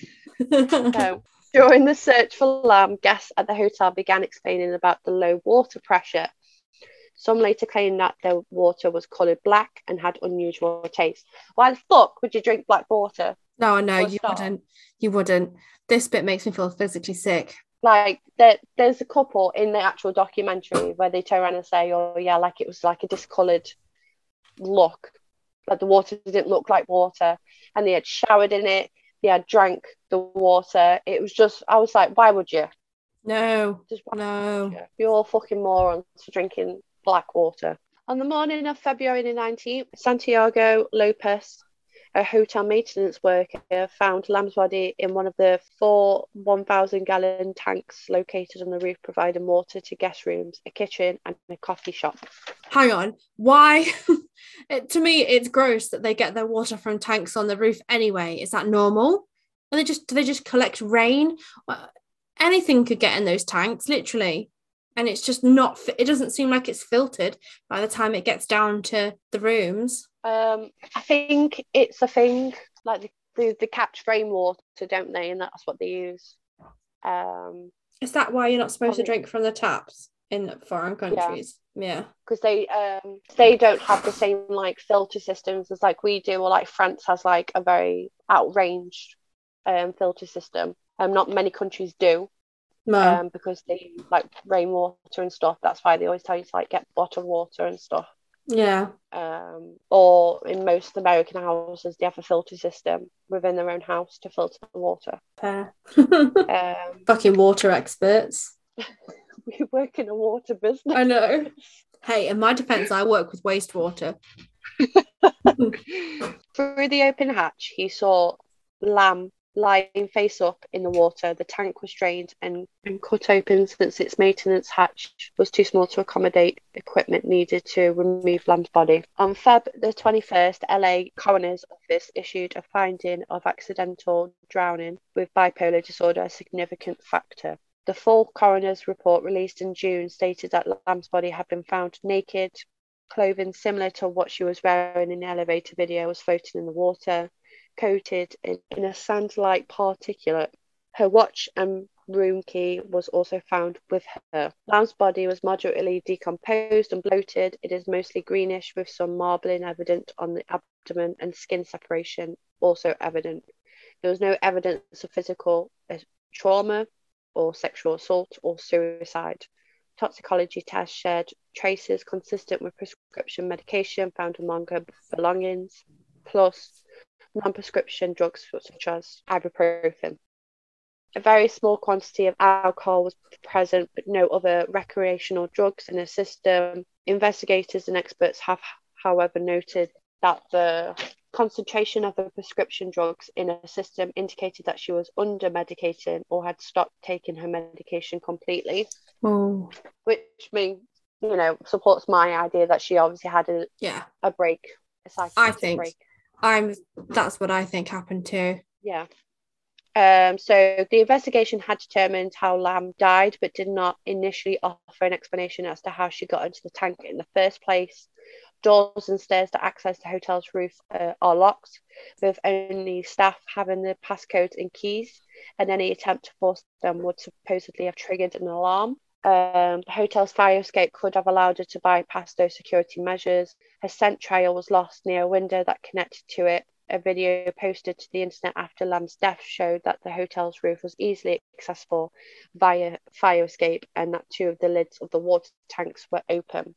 Speaker 2: So, during the search for Lam, guests at the hotel began explaining about the low water pressure. Some later claimed that the water was coloured black and had unusual taste. Why the fuck would you drink black water?
Speaker 1: No, no, you start? wouldn't. You wouldn't. This bit makes me feel physically sick.
Speaker 2: Like, there, there's a couple in the actual documentary where they turn around and say, oh, yeah, like it was like a discoloured look. Like the water didn't look like water. And they had showered in it. Yeah, drank the water. It was just, I was like, why would you?
Speaker 1: No, just no.
Speaker 2: You're all fucking morons for drinking black water. On the morning of February the nineteenth, Santiago Lopez, a hotel maintenance worker found Lamb's body in one of the four one thousand gallon tanks located on the roof, providing water to guest rooms, a kitchen, and a coffee shop.
Speaker 1: Hang on, why? it, to me, it's gross that they get their water from tanks on the roof anyway. Is that normal? And they just do they just collect rain? Anything could get in those tanks, literally. And it's just not, it doesn't seem like it's filtered by the time it gets down to the rooms.
Speaker 2: Um, I think it's a thing, like the, the, the catch rainwater, don't they? And that's what they use. Um,
Speaker 1: Is that why you're not supposed probably, to drink from the taps in foreign countries? Yeah.
Speaker 2: Because yeah. they um they don't have the same like filter systems as like we do, or like France has like a very outranged um filter system. Um, not many countries do. No. Um, because they like rainwater and stuff. That's why they always tell you to like get bottled water and stuff.
Speaker 1: Yeah.
Speaker 2: Um, or in most American houses, they have a filter system within their own house to filter the water.
Speaker 1: Fair. um, Fucking water experts.
Speaker 2: We work in a water business.
Speaker 1: I know. Hey, in my defense, I work with wastewater.
Speaker 2: Through the open hatch, he saw Lamb lying face up in the water. The tank was drained and, and cut open since its maintenance hatch was too small to accommodate equipment needed to remove Lamb's body. On February the twenty-first, L A Coroner's Office issued a finding of accidental drowning with bipolar disorder a significant factor. The full coroner's report released in June stated that Lamb's body had been found naked, clothing similar to what she was wearing in the elevator video was floating in the water, coated in, in a sand-like particulate. Her watch and room key was also found with her. Lamb's body was moderately decomposed and bloated. It is mostly greenish with some marbling evident on the abdomen and skin separation also evident. There was no evidence of physical uh, trauma or sexual assault or suicide. Toxicology tests shared traces consistent with prescription medication found among her belongings, plus non-prescription drugs such as ibuprofen. A very small quantity of alcohol was present, but no other recreational drugs in her system. Investigators and experts have, however, noted that the concentration of the prescription drugs in her system indicated that she was under medicating or had stopped taking her medication completely.
Speaker 1: Oh.
Speaker 2: Which means, you know, supports my idea that she obviously had a
Speaker 1: yeah
Speaker 2: a break. A
Speaker 1: I think
Speaker 2: break.
Speaker 1: I'm. That's what I think happened too.
Speaker 2: Yeah. Um. So the investigation had determined how Lamb died, but did not initially offer an explanation as to how she got into the tank in the first place. Doors and stairs to access the hotel's roof uh, are locked, with only staff having the passcodes and keys, and any attempt to force them would supposedly have triggered an alarm. Um, the hotel's fire escape could have allowed her to bypass those security measures. Her scent trail was lost near a window that connected to it. A video posted to the internet after Lamb's death showed that the hotel's roof was easily accessible via fire escape and that two of the lids of the water tanks were open.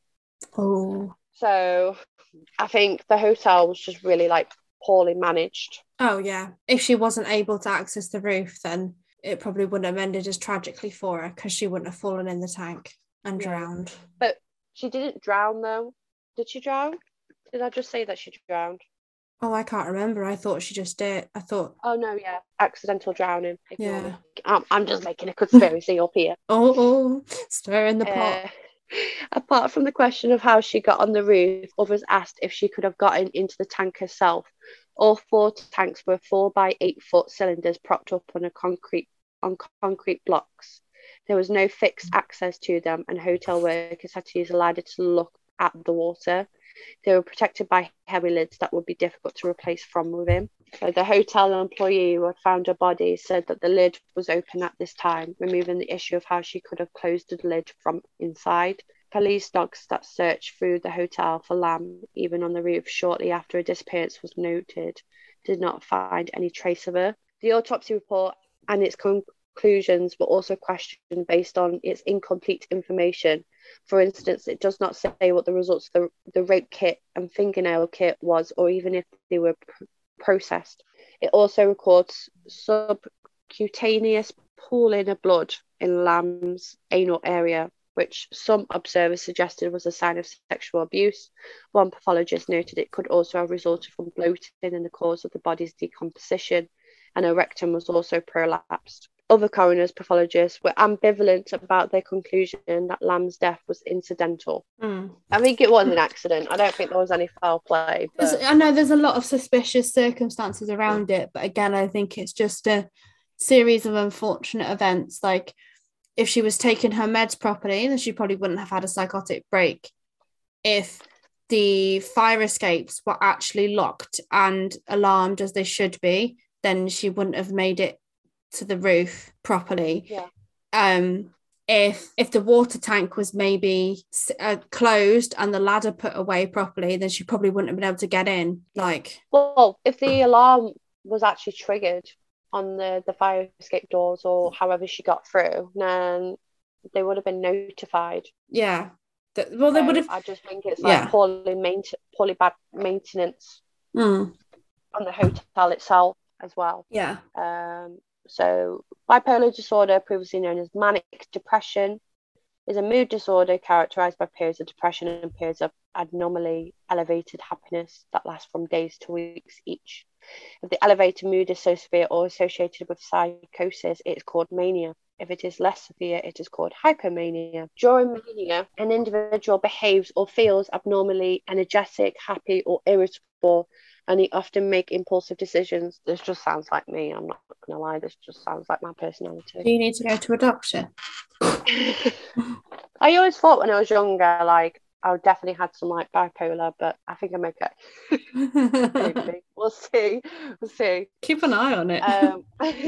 Speaker 1: Oh.
Speaker 2: So I think the hotel was just really like poorly managed.
Speaker 1: Oh yeah. If she wasn't able to access the roof, then it probably wouldn't have ended as tragically for her because she wouldn't have fallen in the tank and yeah. drowned.
Speaker 2: But she didn't drown though. Did she drown? Did I just say that she drowned?
Speaker 1: Oh, I can't remember. I thought she just did. I thought.
Speaker 2: Oh no, yeah, accidental drowning.
Speaker 1: Ignore
Speaker 2: yeah, I'm, I'm just making a conspiracy up here.
Speaker 1: Oh, oh, stir in the pot.
Speaker 2: Uh, apart from the question of how she got on the roof, others asked if she could have gotten into the tank herself. All four tanks were four by eight foot cylinders propped up on a concrete on concrete blocks. There was no fixed access to them, and hotel workers had to use a ladder to look at the water. They were protected by heavy lids that would be difficult to replace from within. So the hotel employee who had found her body said that the lid was open at this time, removing the issue of how she could have closed the lid from inside. Police dogs that searched through the hotel for Lamb, even on the roof shortly after her disappearance was noted, did not find any trace of her. The autopsy report and its conclusions were also questioned based on its incomplete information. For instance, it does not say what the results of the, the rape kit and fingernail kit was, or even if they were pr- processed. It also records subcutaneous pooling of blood in Lamb's anal area, which some observers suggested was a sign of sexual abuse. One pathologist noted it could also have resulted from bloating and the cause of the body's decomposition, and her rectum was also prolapsed. Other coroners pathologists were ambivalent about their conclusion that Lamb's death was incidental.
Speaker 1: Mm.
Speaker 2: I think it was an accident. I don't think there was any foul play. But...
Speaker 1: I know there's a lot of suspicious circumstances around it, but again, I think it's just a series of unfortunate events. Like, if she was taking her meds properly, then she probably wouldn't have had a psychotic break. If the fire escapes were actually locked and alarmed as they should be, then she wouldn't have made it to the roof properly.
Speaker 2: Yeah.
Speaker 1: Um, if if the water tank was maybe uh, closed and the ladder put away properly, then she probably wouldn't have been able to get in. Like,
Speaker 2: well, if the alarm was actually triggered on the, the fire escape doors or however she got through, then they would have been notified.
Speaker 1: Yeah. The, well, so they would have.
Speaker 2: I just think it's like yeah. poorly mainte- poorly bad maintenance
Speaker 1: mm.
Speaker 2: on the hotel itself as well.
Speaker 1: Yeah.
Speaker 2: Um. So bipolar disorder, previously known as manic depression, is a mood disorder characterized by periods of depression and periods of abnormally elevated happiness that last from days to weeks each. If the elevated mood is so severe or associated with psychosis, it is called mania. If it is less severe, it is called hypomania. During mania, an individual behaves or feels abnormally energetic, happy, or irritable, and they often make impulsive decisions. This just sounds like me. I'm not going to lie. This just sounds like my personality.
Speaker 1: Do you need to go to a doctor?
Speaker 2: I always thought when I was younger, like, I definitely had some like bipolar, but I think I'm okay. Maybe. We'll see. We'll see.
Speaker 1: Keep an eye on it.
Speaker 2: um,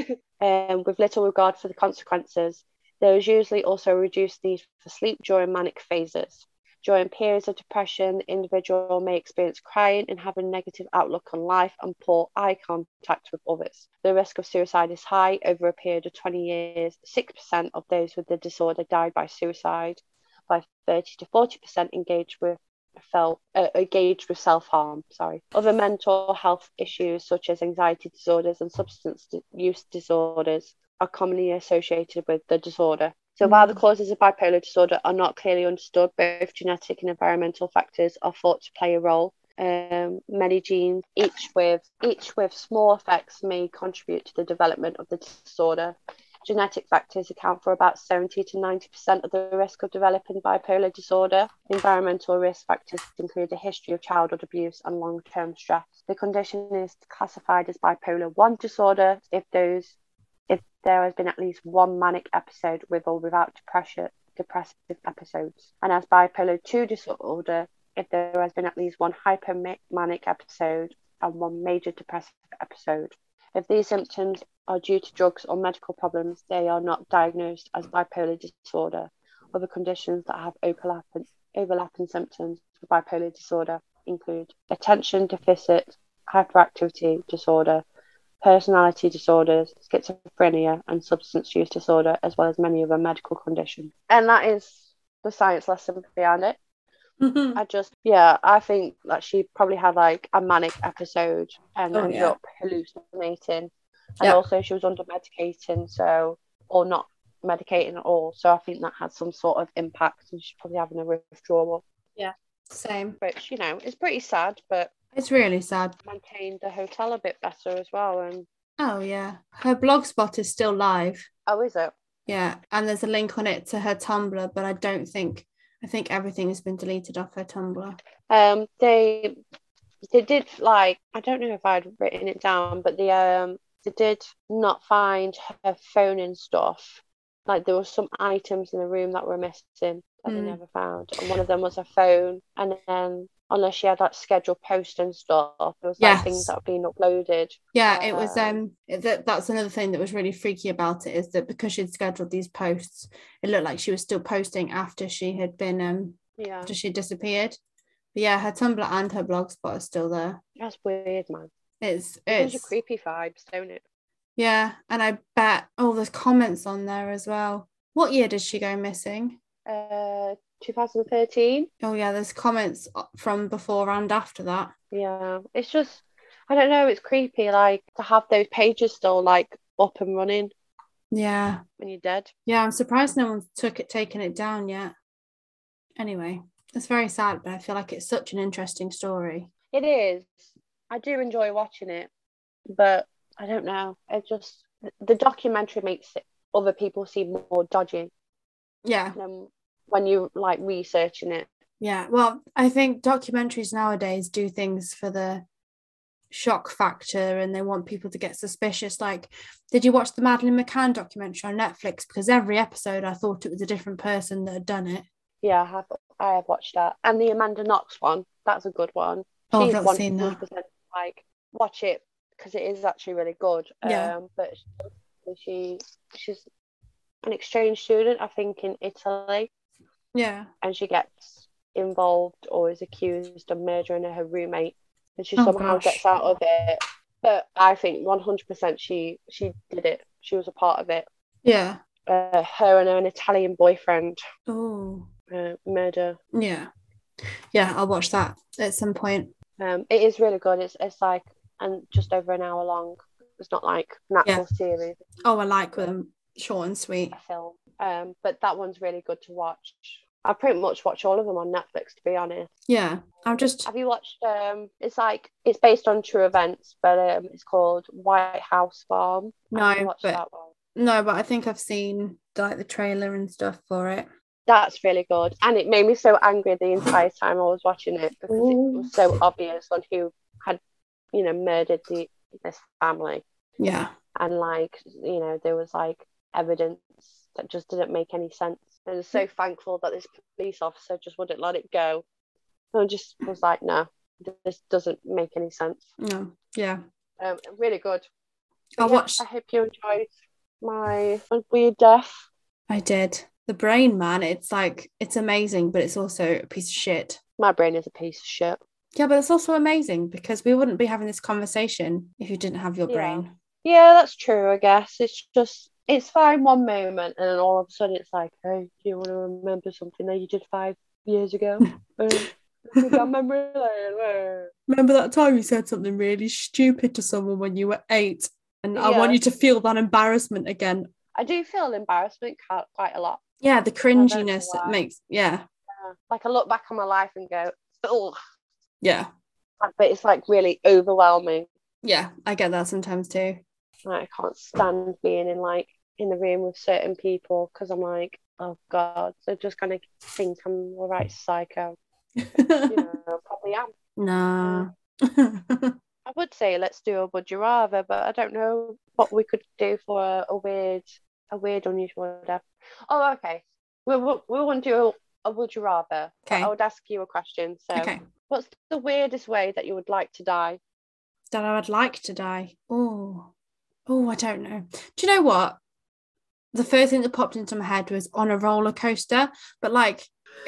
Speaker 2: um, with little regard for the consequences, there is usually also a reduced need for sleep during manic phases. During periods of depression, the individual may experience crying and have a negative outlook on life and poor eye contact with others. The risk of suicide is high. Over a period of twenty years, six percent of those with the disorder died by suicide. By thirty to forty percent engaged with felt uh, engaged with self-harm. Sorry. Other mental health issues such as anxiety disorders and substance use disorders are commonly associated with the disorder. So mm. while the causes of bipolar disorder are not clearly understood, both genetic and environmental factors are thought to play a role. Um, many genes, each with each with small effects, may contribute to the development of the disorder. Genetic factors account for about seventy to ninety percent of the risk of developing bipolar disorder. Environmental risk factors include a history of childhood abuse and long-term stress. The condition is classified as bipolar one disorder if those if there has been at least one manic episode with or without depression, depressive episodes, and as bipolar two disorder if there has been at least one hypomanic episode and one major depressive episode. If these symptoms are due to drugs or medical problems, they are not diagnosed as bipolar disorder. Other conditions that have overlapping, overlapping symptoms for bipolar disorder include attention deficit hyperactivity disorder, personality disorders, schizophrenia, and substance use disorder, as well as many other medical conditions. And that is the science lesson behind it.
Speaker 1: Mm-hmm.
Speaker 2: I just, yeah, I think that she probably had like a manic episode and
Speaker 1: oh,
Speaker 2: ended
Speaker 1: yeah.
Speaker 2: up hallucinating. And
Speaker 1: yeah.
Speaker 2: also she was under medicating, so, or not medicating at all. So I think that had some sort of impact and she's probably having a withdrawal.
Speaker 1: Yeah, same.
Speaker 2: Which, you know, is pretty sad, but
Speaker 1: it's really sad.
Speaker 2: Maintained the hotel a bit better as well. And
Speaker 1: oh, yeah. Her blogspot is still live.
Speaker 2: Oh, is it?
Speaker 1: Yeah, and there's a link on it to her Tumblr, but I don't think I think everything has been deleted off her Tumblr.
Speaker 2: Um, they they did like I don't know if I'd written it down, but the um they did not find her phone and stuff. Like there were some items in the room that were missing that mm. they never found, and one of them was her phone. And then unless she had like scheduled posts and stuff, there was like yes. things that were being uploaded.
Speaker 1: Yeah, it was um that that's another thing that was really freaky about it, is that because she'd scheduled these posts, it looked like she was still posting after she had been um
Speaker 2: yeah
Speaker 1: after she disappeared. But yeah, her Tumblr and her blogspot are still there.
Speaker 2: That's weird, man.
Speaker 1: It's
Speaker 2: it's
Speaker 1: it's
Speaker 2: a creepy vibes, don't it?
Speaker 1: Yeah, and I bet all the comments on there as well. What year did she go missing?
Speaker 2: Uh twenty thirteen.
Speaker 1: Oh yeah, there's comments from before and after that.
Speaker 2: Yeah, it's just I don't know, it's creepy like to have those pages still like up and running.
Speaker 1: Yeah.
Speaker 2: When you're dead.
Speaker 1: Yeah, I'm surprised no one's took it, taken it down yet. Anyway, it's very sad, but I feel like it's such an interesting story.
Speaker 2: It is. I do enjoy watching it, but I don't know. It just the documentary makes it, other people seem more dodgy.
Speaker 1: Yeah.
Speaker 2: Than when you like researching it.
Speaker 1: Yeah. Well, I think documentaries nowadays do things for the shock factor, and they want people to get suspicious. Like, did you watch the Madeleine McCann documentary on Netflix? Because every episode I thought it was a different person that had done it.
Speaker 2: Yeah, I have. I have watched that, and the Amanda Knox one. That's a good one.
Speaker 1: Oh,
Speaker 2: She's
Speaker 1: I've not seen that.
Speaker 2: Like, watch it because it is actually really good.
Speaker 1: Yeah.
Speaker 2: Um, but she she's an exchange student, I think, in Italy.
Speaker 1: Yeah.
Speaker 2: And she gets involved or is accused of murdering her roommate, and she
Speaker 1: oh,
Speaker 2: somehow
Speaker 1: gosh.
Speaker 2: gets out of it. But I think one hundred percent she she did it. She was a part of it.
Speaker 1: Yeah.
Speaker 2: Uh, her and her an Italian boyfriend.
Speaker 1: Oh.
Speaker 2: Uh, murder.
Speaker 1: Yeah. Yeah, I'll watch that at some point.
Speaker 2: Um, it is really good. It's it's like and just over an hour long. It's not like an actual yeah. series.
Speaker 1: Oh, I like them short and sweet.
Speaker 2: A film. Um, but that one's really good to watch. I pretty much watch all of them on Netflix, to be honest.
Speaker 1: Yeah, I'm just.
Speaker 2: Have you watched? Um, it's like it's based on true events, but um, it's called White House Farm.
Speaker 1: No, but no, but I think I've seen like the trailer and stuff for it.
Speaker 2: That's really good, and it made me so angry the entire time I was watching it because Ooh. It was so obvious on who had, you know, murdered the this family.
Speaker 1: Yeah,
Speaker 2: and like you know there was like evidence that just didn't make any sense. And I was so thankful that this police officer just wouldn't let it go. I just was like, no, this doesn't make any sense.
Speaker 1: No, yeah,
Speaker 2: um, really good.
Speaker 1: I
Speaker 2: yeah,
Speaker 1: watched.
Speaker 2: I hope you enjoyed my weird death.
Speaker 1: I did. The Brain, man, it's like, it's amazing, but it's also a piece of shit.
Speaker 2: My brain is a piece of shit.
Speaker 1: Yeah, but it's also amazing because we wouldn't be having this conversation if you didn't have your
Speaker 2: yeah.
Speaker 1: brain.
Speaker 2: Yeah, that's true, I guess. It's just, it's fine one moment and then all of a sudden it's like, hey, do you want to remember something that you did five years ago? um, memory
Speaker 1: Remember that time you said something really stupid to someone when you were eight? And yeah. I want you to feel that embarrassment again.
Speaker 2: I do feel embarrassment quite a lot.
Speaker 1: Yeah, the cringiness that makes, yeah.
Speaker 2: yeah. Like I look back on my life and go, oh.
Speaker 1: Yeah.
Speaker 2: But it's like really overwhelming.
Speaker 1: Yeah, I get that sometimes too.
Speaker 2: Like, I can't stand being in like in the room with certain people because I'm like, oh God, they're just gonna think I'm a right psycho. you know, I probably am.
Speaker 1: Nah.
Speaker 2: I would say let's do a would you rather, but I don't know what we could do for a, a weird, a weird, unusual death. Oh, okay. We we, we want to do a, a would you rather.
Speaker 1: Okay.
Speaker 2: I would ask you a question. So,
Speaker 1: okay.
Speaker 2: What's the weirdest way that you would like to die?
Speaker 1: That I would like to die. Oh, oh, I don't know. Do you know what? The first thing that popped into my head was on a roller coaster, but like,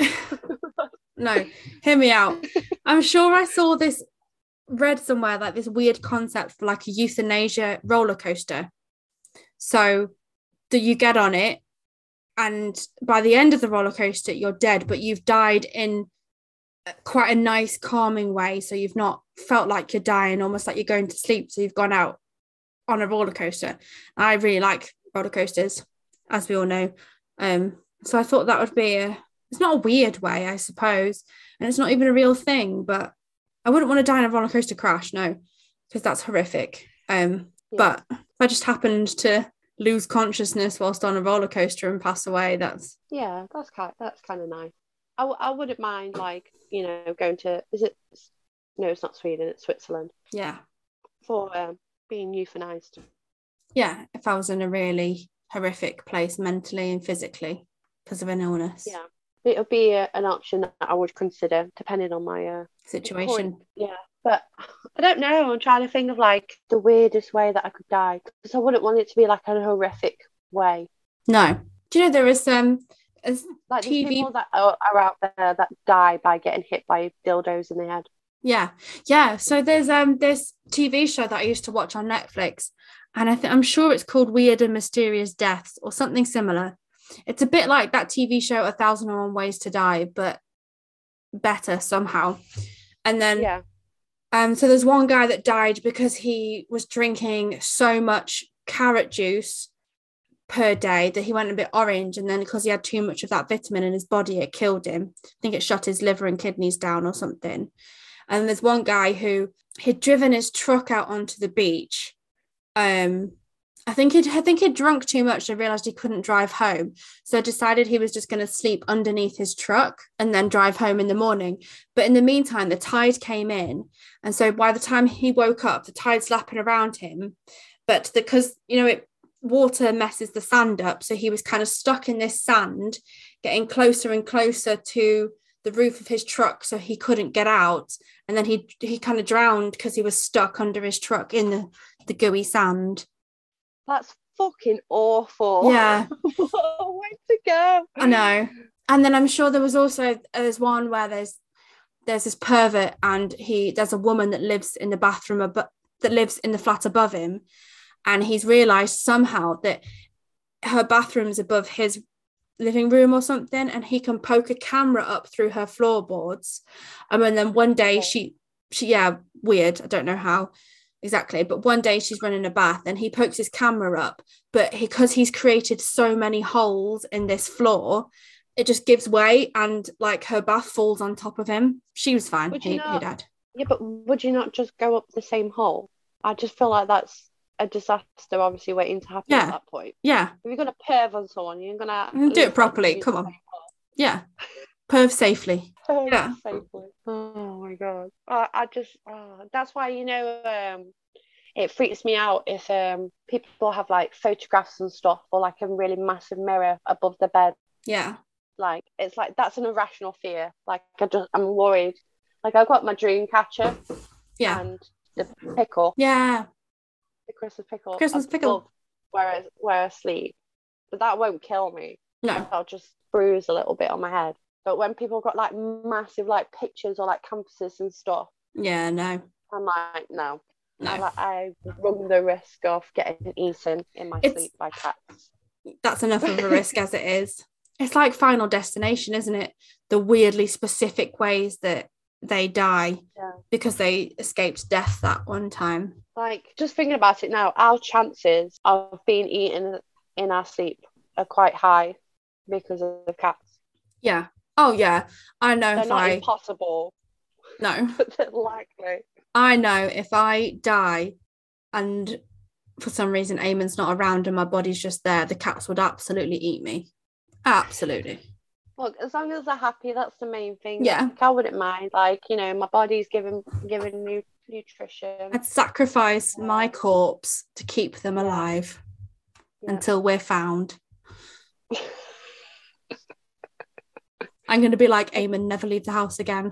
Speaker 1: no, hear me out. I'm sure I saw this, read somewhere like this weird concept for like a euthanasia roller coaster. So that you get on it, and by the end of the roller coaster, you're dead, but you've died in quite a nice, calming way. So you've not felt like you're dying, almost like you're going to sleep. So you've gone out on a roller coaster. I really like roller coasters, as we all know. Um, so I thought that would be a, it's not a weird way, I suppose. And it's not even a real thing, but I wouldn't want to die in a roller coaster crash, no, because that's horrific. Um, yeah. But if I just happened to lose consciousness whilst on a roller coaster and pass away, that's...
Speaker 2: Yeah, that's kind, that's kind of nice. I, w- I wouldn't mind, like, you know, going to, is it, no, it's not Sweden, it's Switzerland.
Speaker 1: Yeah.
Speaker 2: For um, being euthanized.
Speaker 1: Yeah, if I was in a really horrific place mentally and physically because of an illness.
Speaker 2: Yeah, it would be a, an option that I would consider depending on my uh,
Speaker 1: situation.
Speaker 2: Point. Yeah, but I don't know. I'm trying to think of like the weirdest way that I could die because I wouldn't want it to be like a horrific way.
Speaker 1: No. Do you know there is um a
Speaker 2: like
Speaker 1: T V
Speaker 2: people that are, are out there that die by getting hit by dildos in the head?
Speaker 1: Yeah, yeah. So there's um this T V show that I used to watch on Netflix, and I think I'm sure it's called Weird and Mysterious Deaths or something similar. It's a bit like that T V show A Thousand and One Ways to Die, but better somehow. And then
Speaker 2: yeah.
Speaker 1: Um, so there's one guy that died because he was drinking so much carrot juice per day, that he went a bit orange, and then because he had too much of that vitamin in his body, it killed him. I think it shut his liver and kidneys down or something. And there's one guy who he'd driven his truck out onto the beach. Um, I think he'd I think he'd drunk too much and realized he couldn't drive home. So decided he was just going to sleep underneath his truck and then drive home in the morning. But in the meantime, the tide came in. And so by the time he woke up, the tide's lapping around him. But because, you know, it water messes the sand up. So he was kind of stuck in this sand, getting closer and closer to the roof of his truck, so he couldn't get out. And then he he kind of drowned because he was stuck under his truck in the, the gooey sand.
Speaker 2: That's fucking awful.
Speaker 1: Yeah.
Speaker 2: Way to go.
Speaker 1: I know. And then I'm sure there was also there's one where there's there's this pervert, and he there's a woman that lives in the bathroom above, that lives in the flat above him, and he's realized somehow that her bathroom's above his living room or something, and he can poke a camera up through her floorboards. Um, and then one day she she yeah weird I don't know how exactly, but one day she's running a bath and he pokes his camera up, but because he's created so many holes in this floor, it just gives way, and like her bath falls on top of him. She was fine.
Speaker 2: Would you
Speaker 1: he,
Speaker 2: not,
Speaker 1: he died.
Speaker 2: Yeah, but would you not just go up the same hole? I just feel like that's a disaster obviously waiting to happen
Speaker 1: yeah.
Speaker 2: at that point.
Speaker 1: Yeah.
Speaker 2: If you're going to perv on someone, you're going
Speaker 1: to do it properly. Come on. Yeah. Perv safely.
Speaker 2: Perv
Speaker 1: yeah.
Speaker 2: safely. Oh my God. I, I just, oh, that's why, you know, um, it freaks me out if um people have like photographs and stuff, or like a really massive mirror above the bed.
Speaker 1: Yeah.
Speaker 2: Like, it's like, that's an irrational fear. Like, I just, I'm worried. Like, I've got my dream catcher.
Speaker 1: Yeah.
Speaker 2: And the pickle.
Speaker 1: Yeah.
Speaker 2: The Christmas pickle.
Speaker 1: Christmas pickle.
Speaker 2: Where I, where I sleep. But that won't kill me.
Speaker 1: No.
Speaker 2: I'll just bruise a little bit on my head. But when people got like massive like pictures or like canvases and stuff.
Speaker 1: Yeah, no.
Speaker 2: I'm like, no.
Speaker 1: No.
Speaker 2: I, like, I run the risk of getting eaten in my
Speaker 1: it's,
Speaker 2: sleep by cats.
Speaker 1: That's enough of a risk as it is. It's like Final Destination, isn't it? The weirdly specific ways that they die
Speaker 2: yeah.
Speaker 1: because they escaped death that one time.
Speaker 2: Like, just thinking about it now, our chances of being eaten in our sleep are quite high because of the cats.
Speaker 1: Yeah. Oh, yeah. I know
Speaker 2: They're
Speaker 1: if
Speaker 2: not
Speaker 1: I...
Speaker 2: impossible.
Speaker 1: No.
Speaker 2: But they're likely.
Speaker 1: I know if I die and for some reason Eamon's not around and my body's just there, the cats would absolutely eat me. Absolutely.
Speaker 2: Look, as long as they're happy, that's the main thing.
Speaker 1: Yeah.
Speaker 2: Like, I wouldn't mind. Like, you know, my body's given given new nutrition.
Speaker 1: I'd sacrifice yeah. my corpse to keep them yeah. alive yeah. until we're found. I'm going to be like, Eamon, never leave the house again.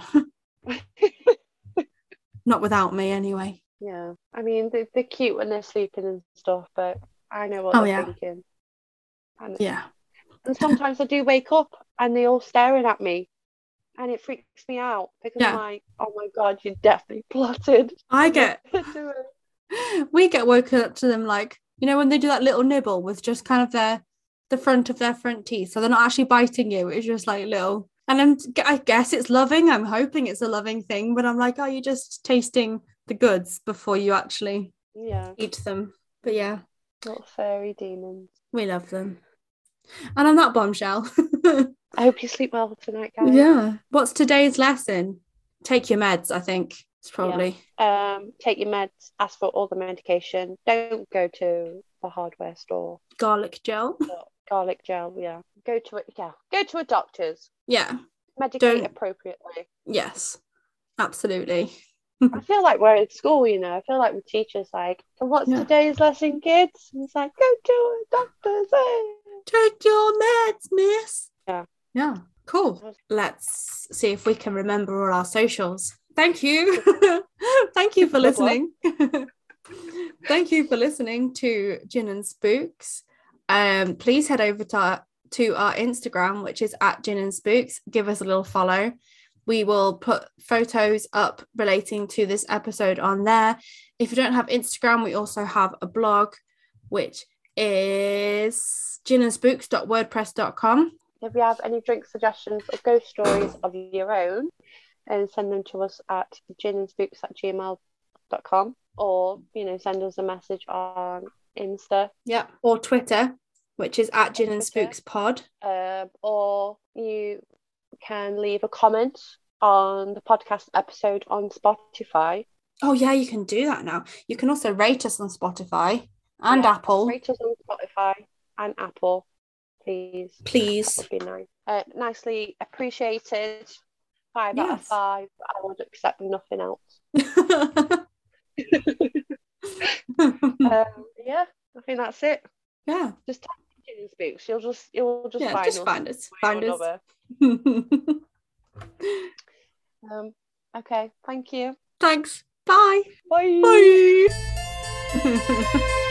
Speaker 1: Not without me, anyway.
Speaker 2: Yeah. I mean, they're, they're cute when they're sleeping and stuff, but I know what
Speaker 1: oh,
Speaker 2: they're
Speaker 1: yeah.
Speaker 2: thinking. And,
Speaker 1: yeah.
Speaker 2: And sometimes I do wake up and they're all staring at me. And it freaks me out because yeah. I'm like, oh my God, you definitely plotted.
Speaker 1: I get... we get woken up to them like, you know, when they do that little nibble with just kind of their the front of their front teeth. So they're not actually biting you. It's just like little... And I'm, I guess it's loving. I'm hoping it's a loving thing. But I'm like, oh, you're just tasting the goods before you actually
Speaker 2: yeah.
Speaker 1: eat them. But yeah.
Speaker 2: Little fairy demons.
Speaker 1: We love them. And on that bombshell.
Speaker 2: I hope you sleep well tonight, guys.
Speaker 1: Yeah. What's today's lesson? Take your meds, I think. It's probably.
Speaker 2: Yeah. Um, take your meds. Ask for all the medication. Don't go to the hardware store.
Speaker 1: Garlic gel.
Speaker 2: Garlic gel, yeah. Go to it, yeah. Go to a doctor's.
Speaker 1: Yeah.
Speaker 2: Medicate
Speaker 1: Don't...
Speaker 2: appropriately.
Speaker 1: Yes, absolutely.
Speaker 2: I feel like we're at school, you know. I feel like the teacher's like, so what's yeah. today's lesson, kids? And it's like, go to a doctor's. Eh?
Speaker 1: Take your meds, miss.
Speaker 2: Yeah.
Speaker 1: Yeah. Cool. Let's see if we can remember all our socials. Thank you. Thank you for listening. Thank you for listening to Gin and Spooks. Um, please head over to our, to our Instagram, which is at Gin and Spooks. Give us a little follow. We will put photos up relating to this episode on there. If you don't have Instagram, we also have a blog, which is gin and spooks dot wordpress dot com.
Speaker 2: If you have any drink suggestions or ghost stories of your own, and send them to us at gin and spooks at gmail dot com, or, you know, send us a message on Insta.
Speaker 1: Yeah, or Twitter. which is at Gin and Spooks Pod.
Speaker 2: Um, or you can leave a comment on the podcast episode on Spotify.
Speaker 1: Oh yeah, you can do that now. You can also rate us on Spotify and yeah, Apple.
Speaker 2: Rate us on Spotify and Apple, please.
Speaker 1: Please.
Speaker 2: That would be nice. Uh, nicely appreciated. Five yes. out of five. I would accept nothing else. um, yeah, I think that's it.
Speaker 1: Yeah.
Speaker 2: Just type in Gin and Spooks. You'll just you'll just
Speaker 1: yeah,
Speaker 2: find
Speaker 1: just
Speaker 2: us.
Speaker 1: Find us. Find us.
Speaker 2: um. Okay. Thank you.
Speaker 1: Thanks. Bye.
Speaker 2: Bye.
Speaker 1: Bye.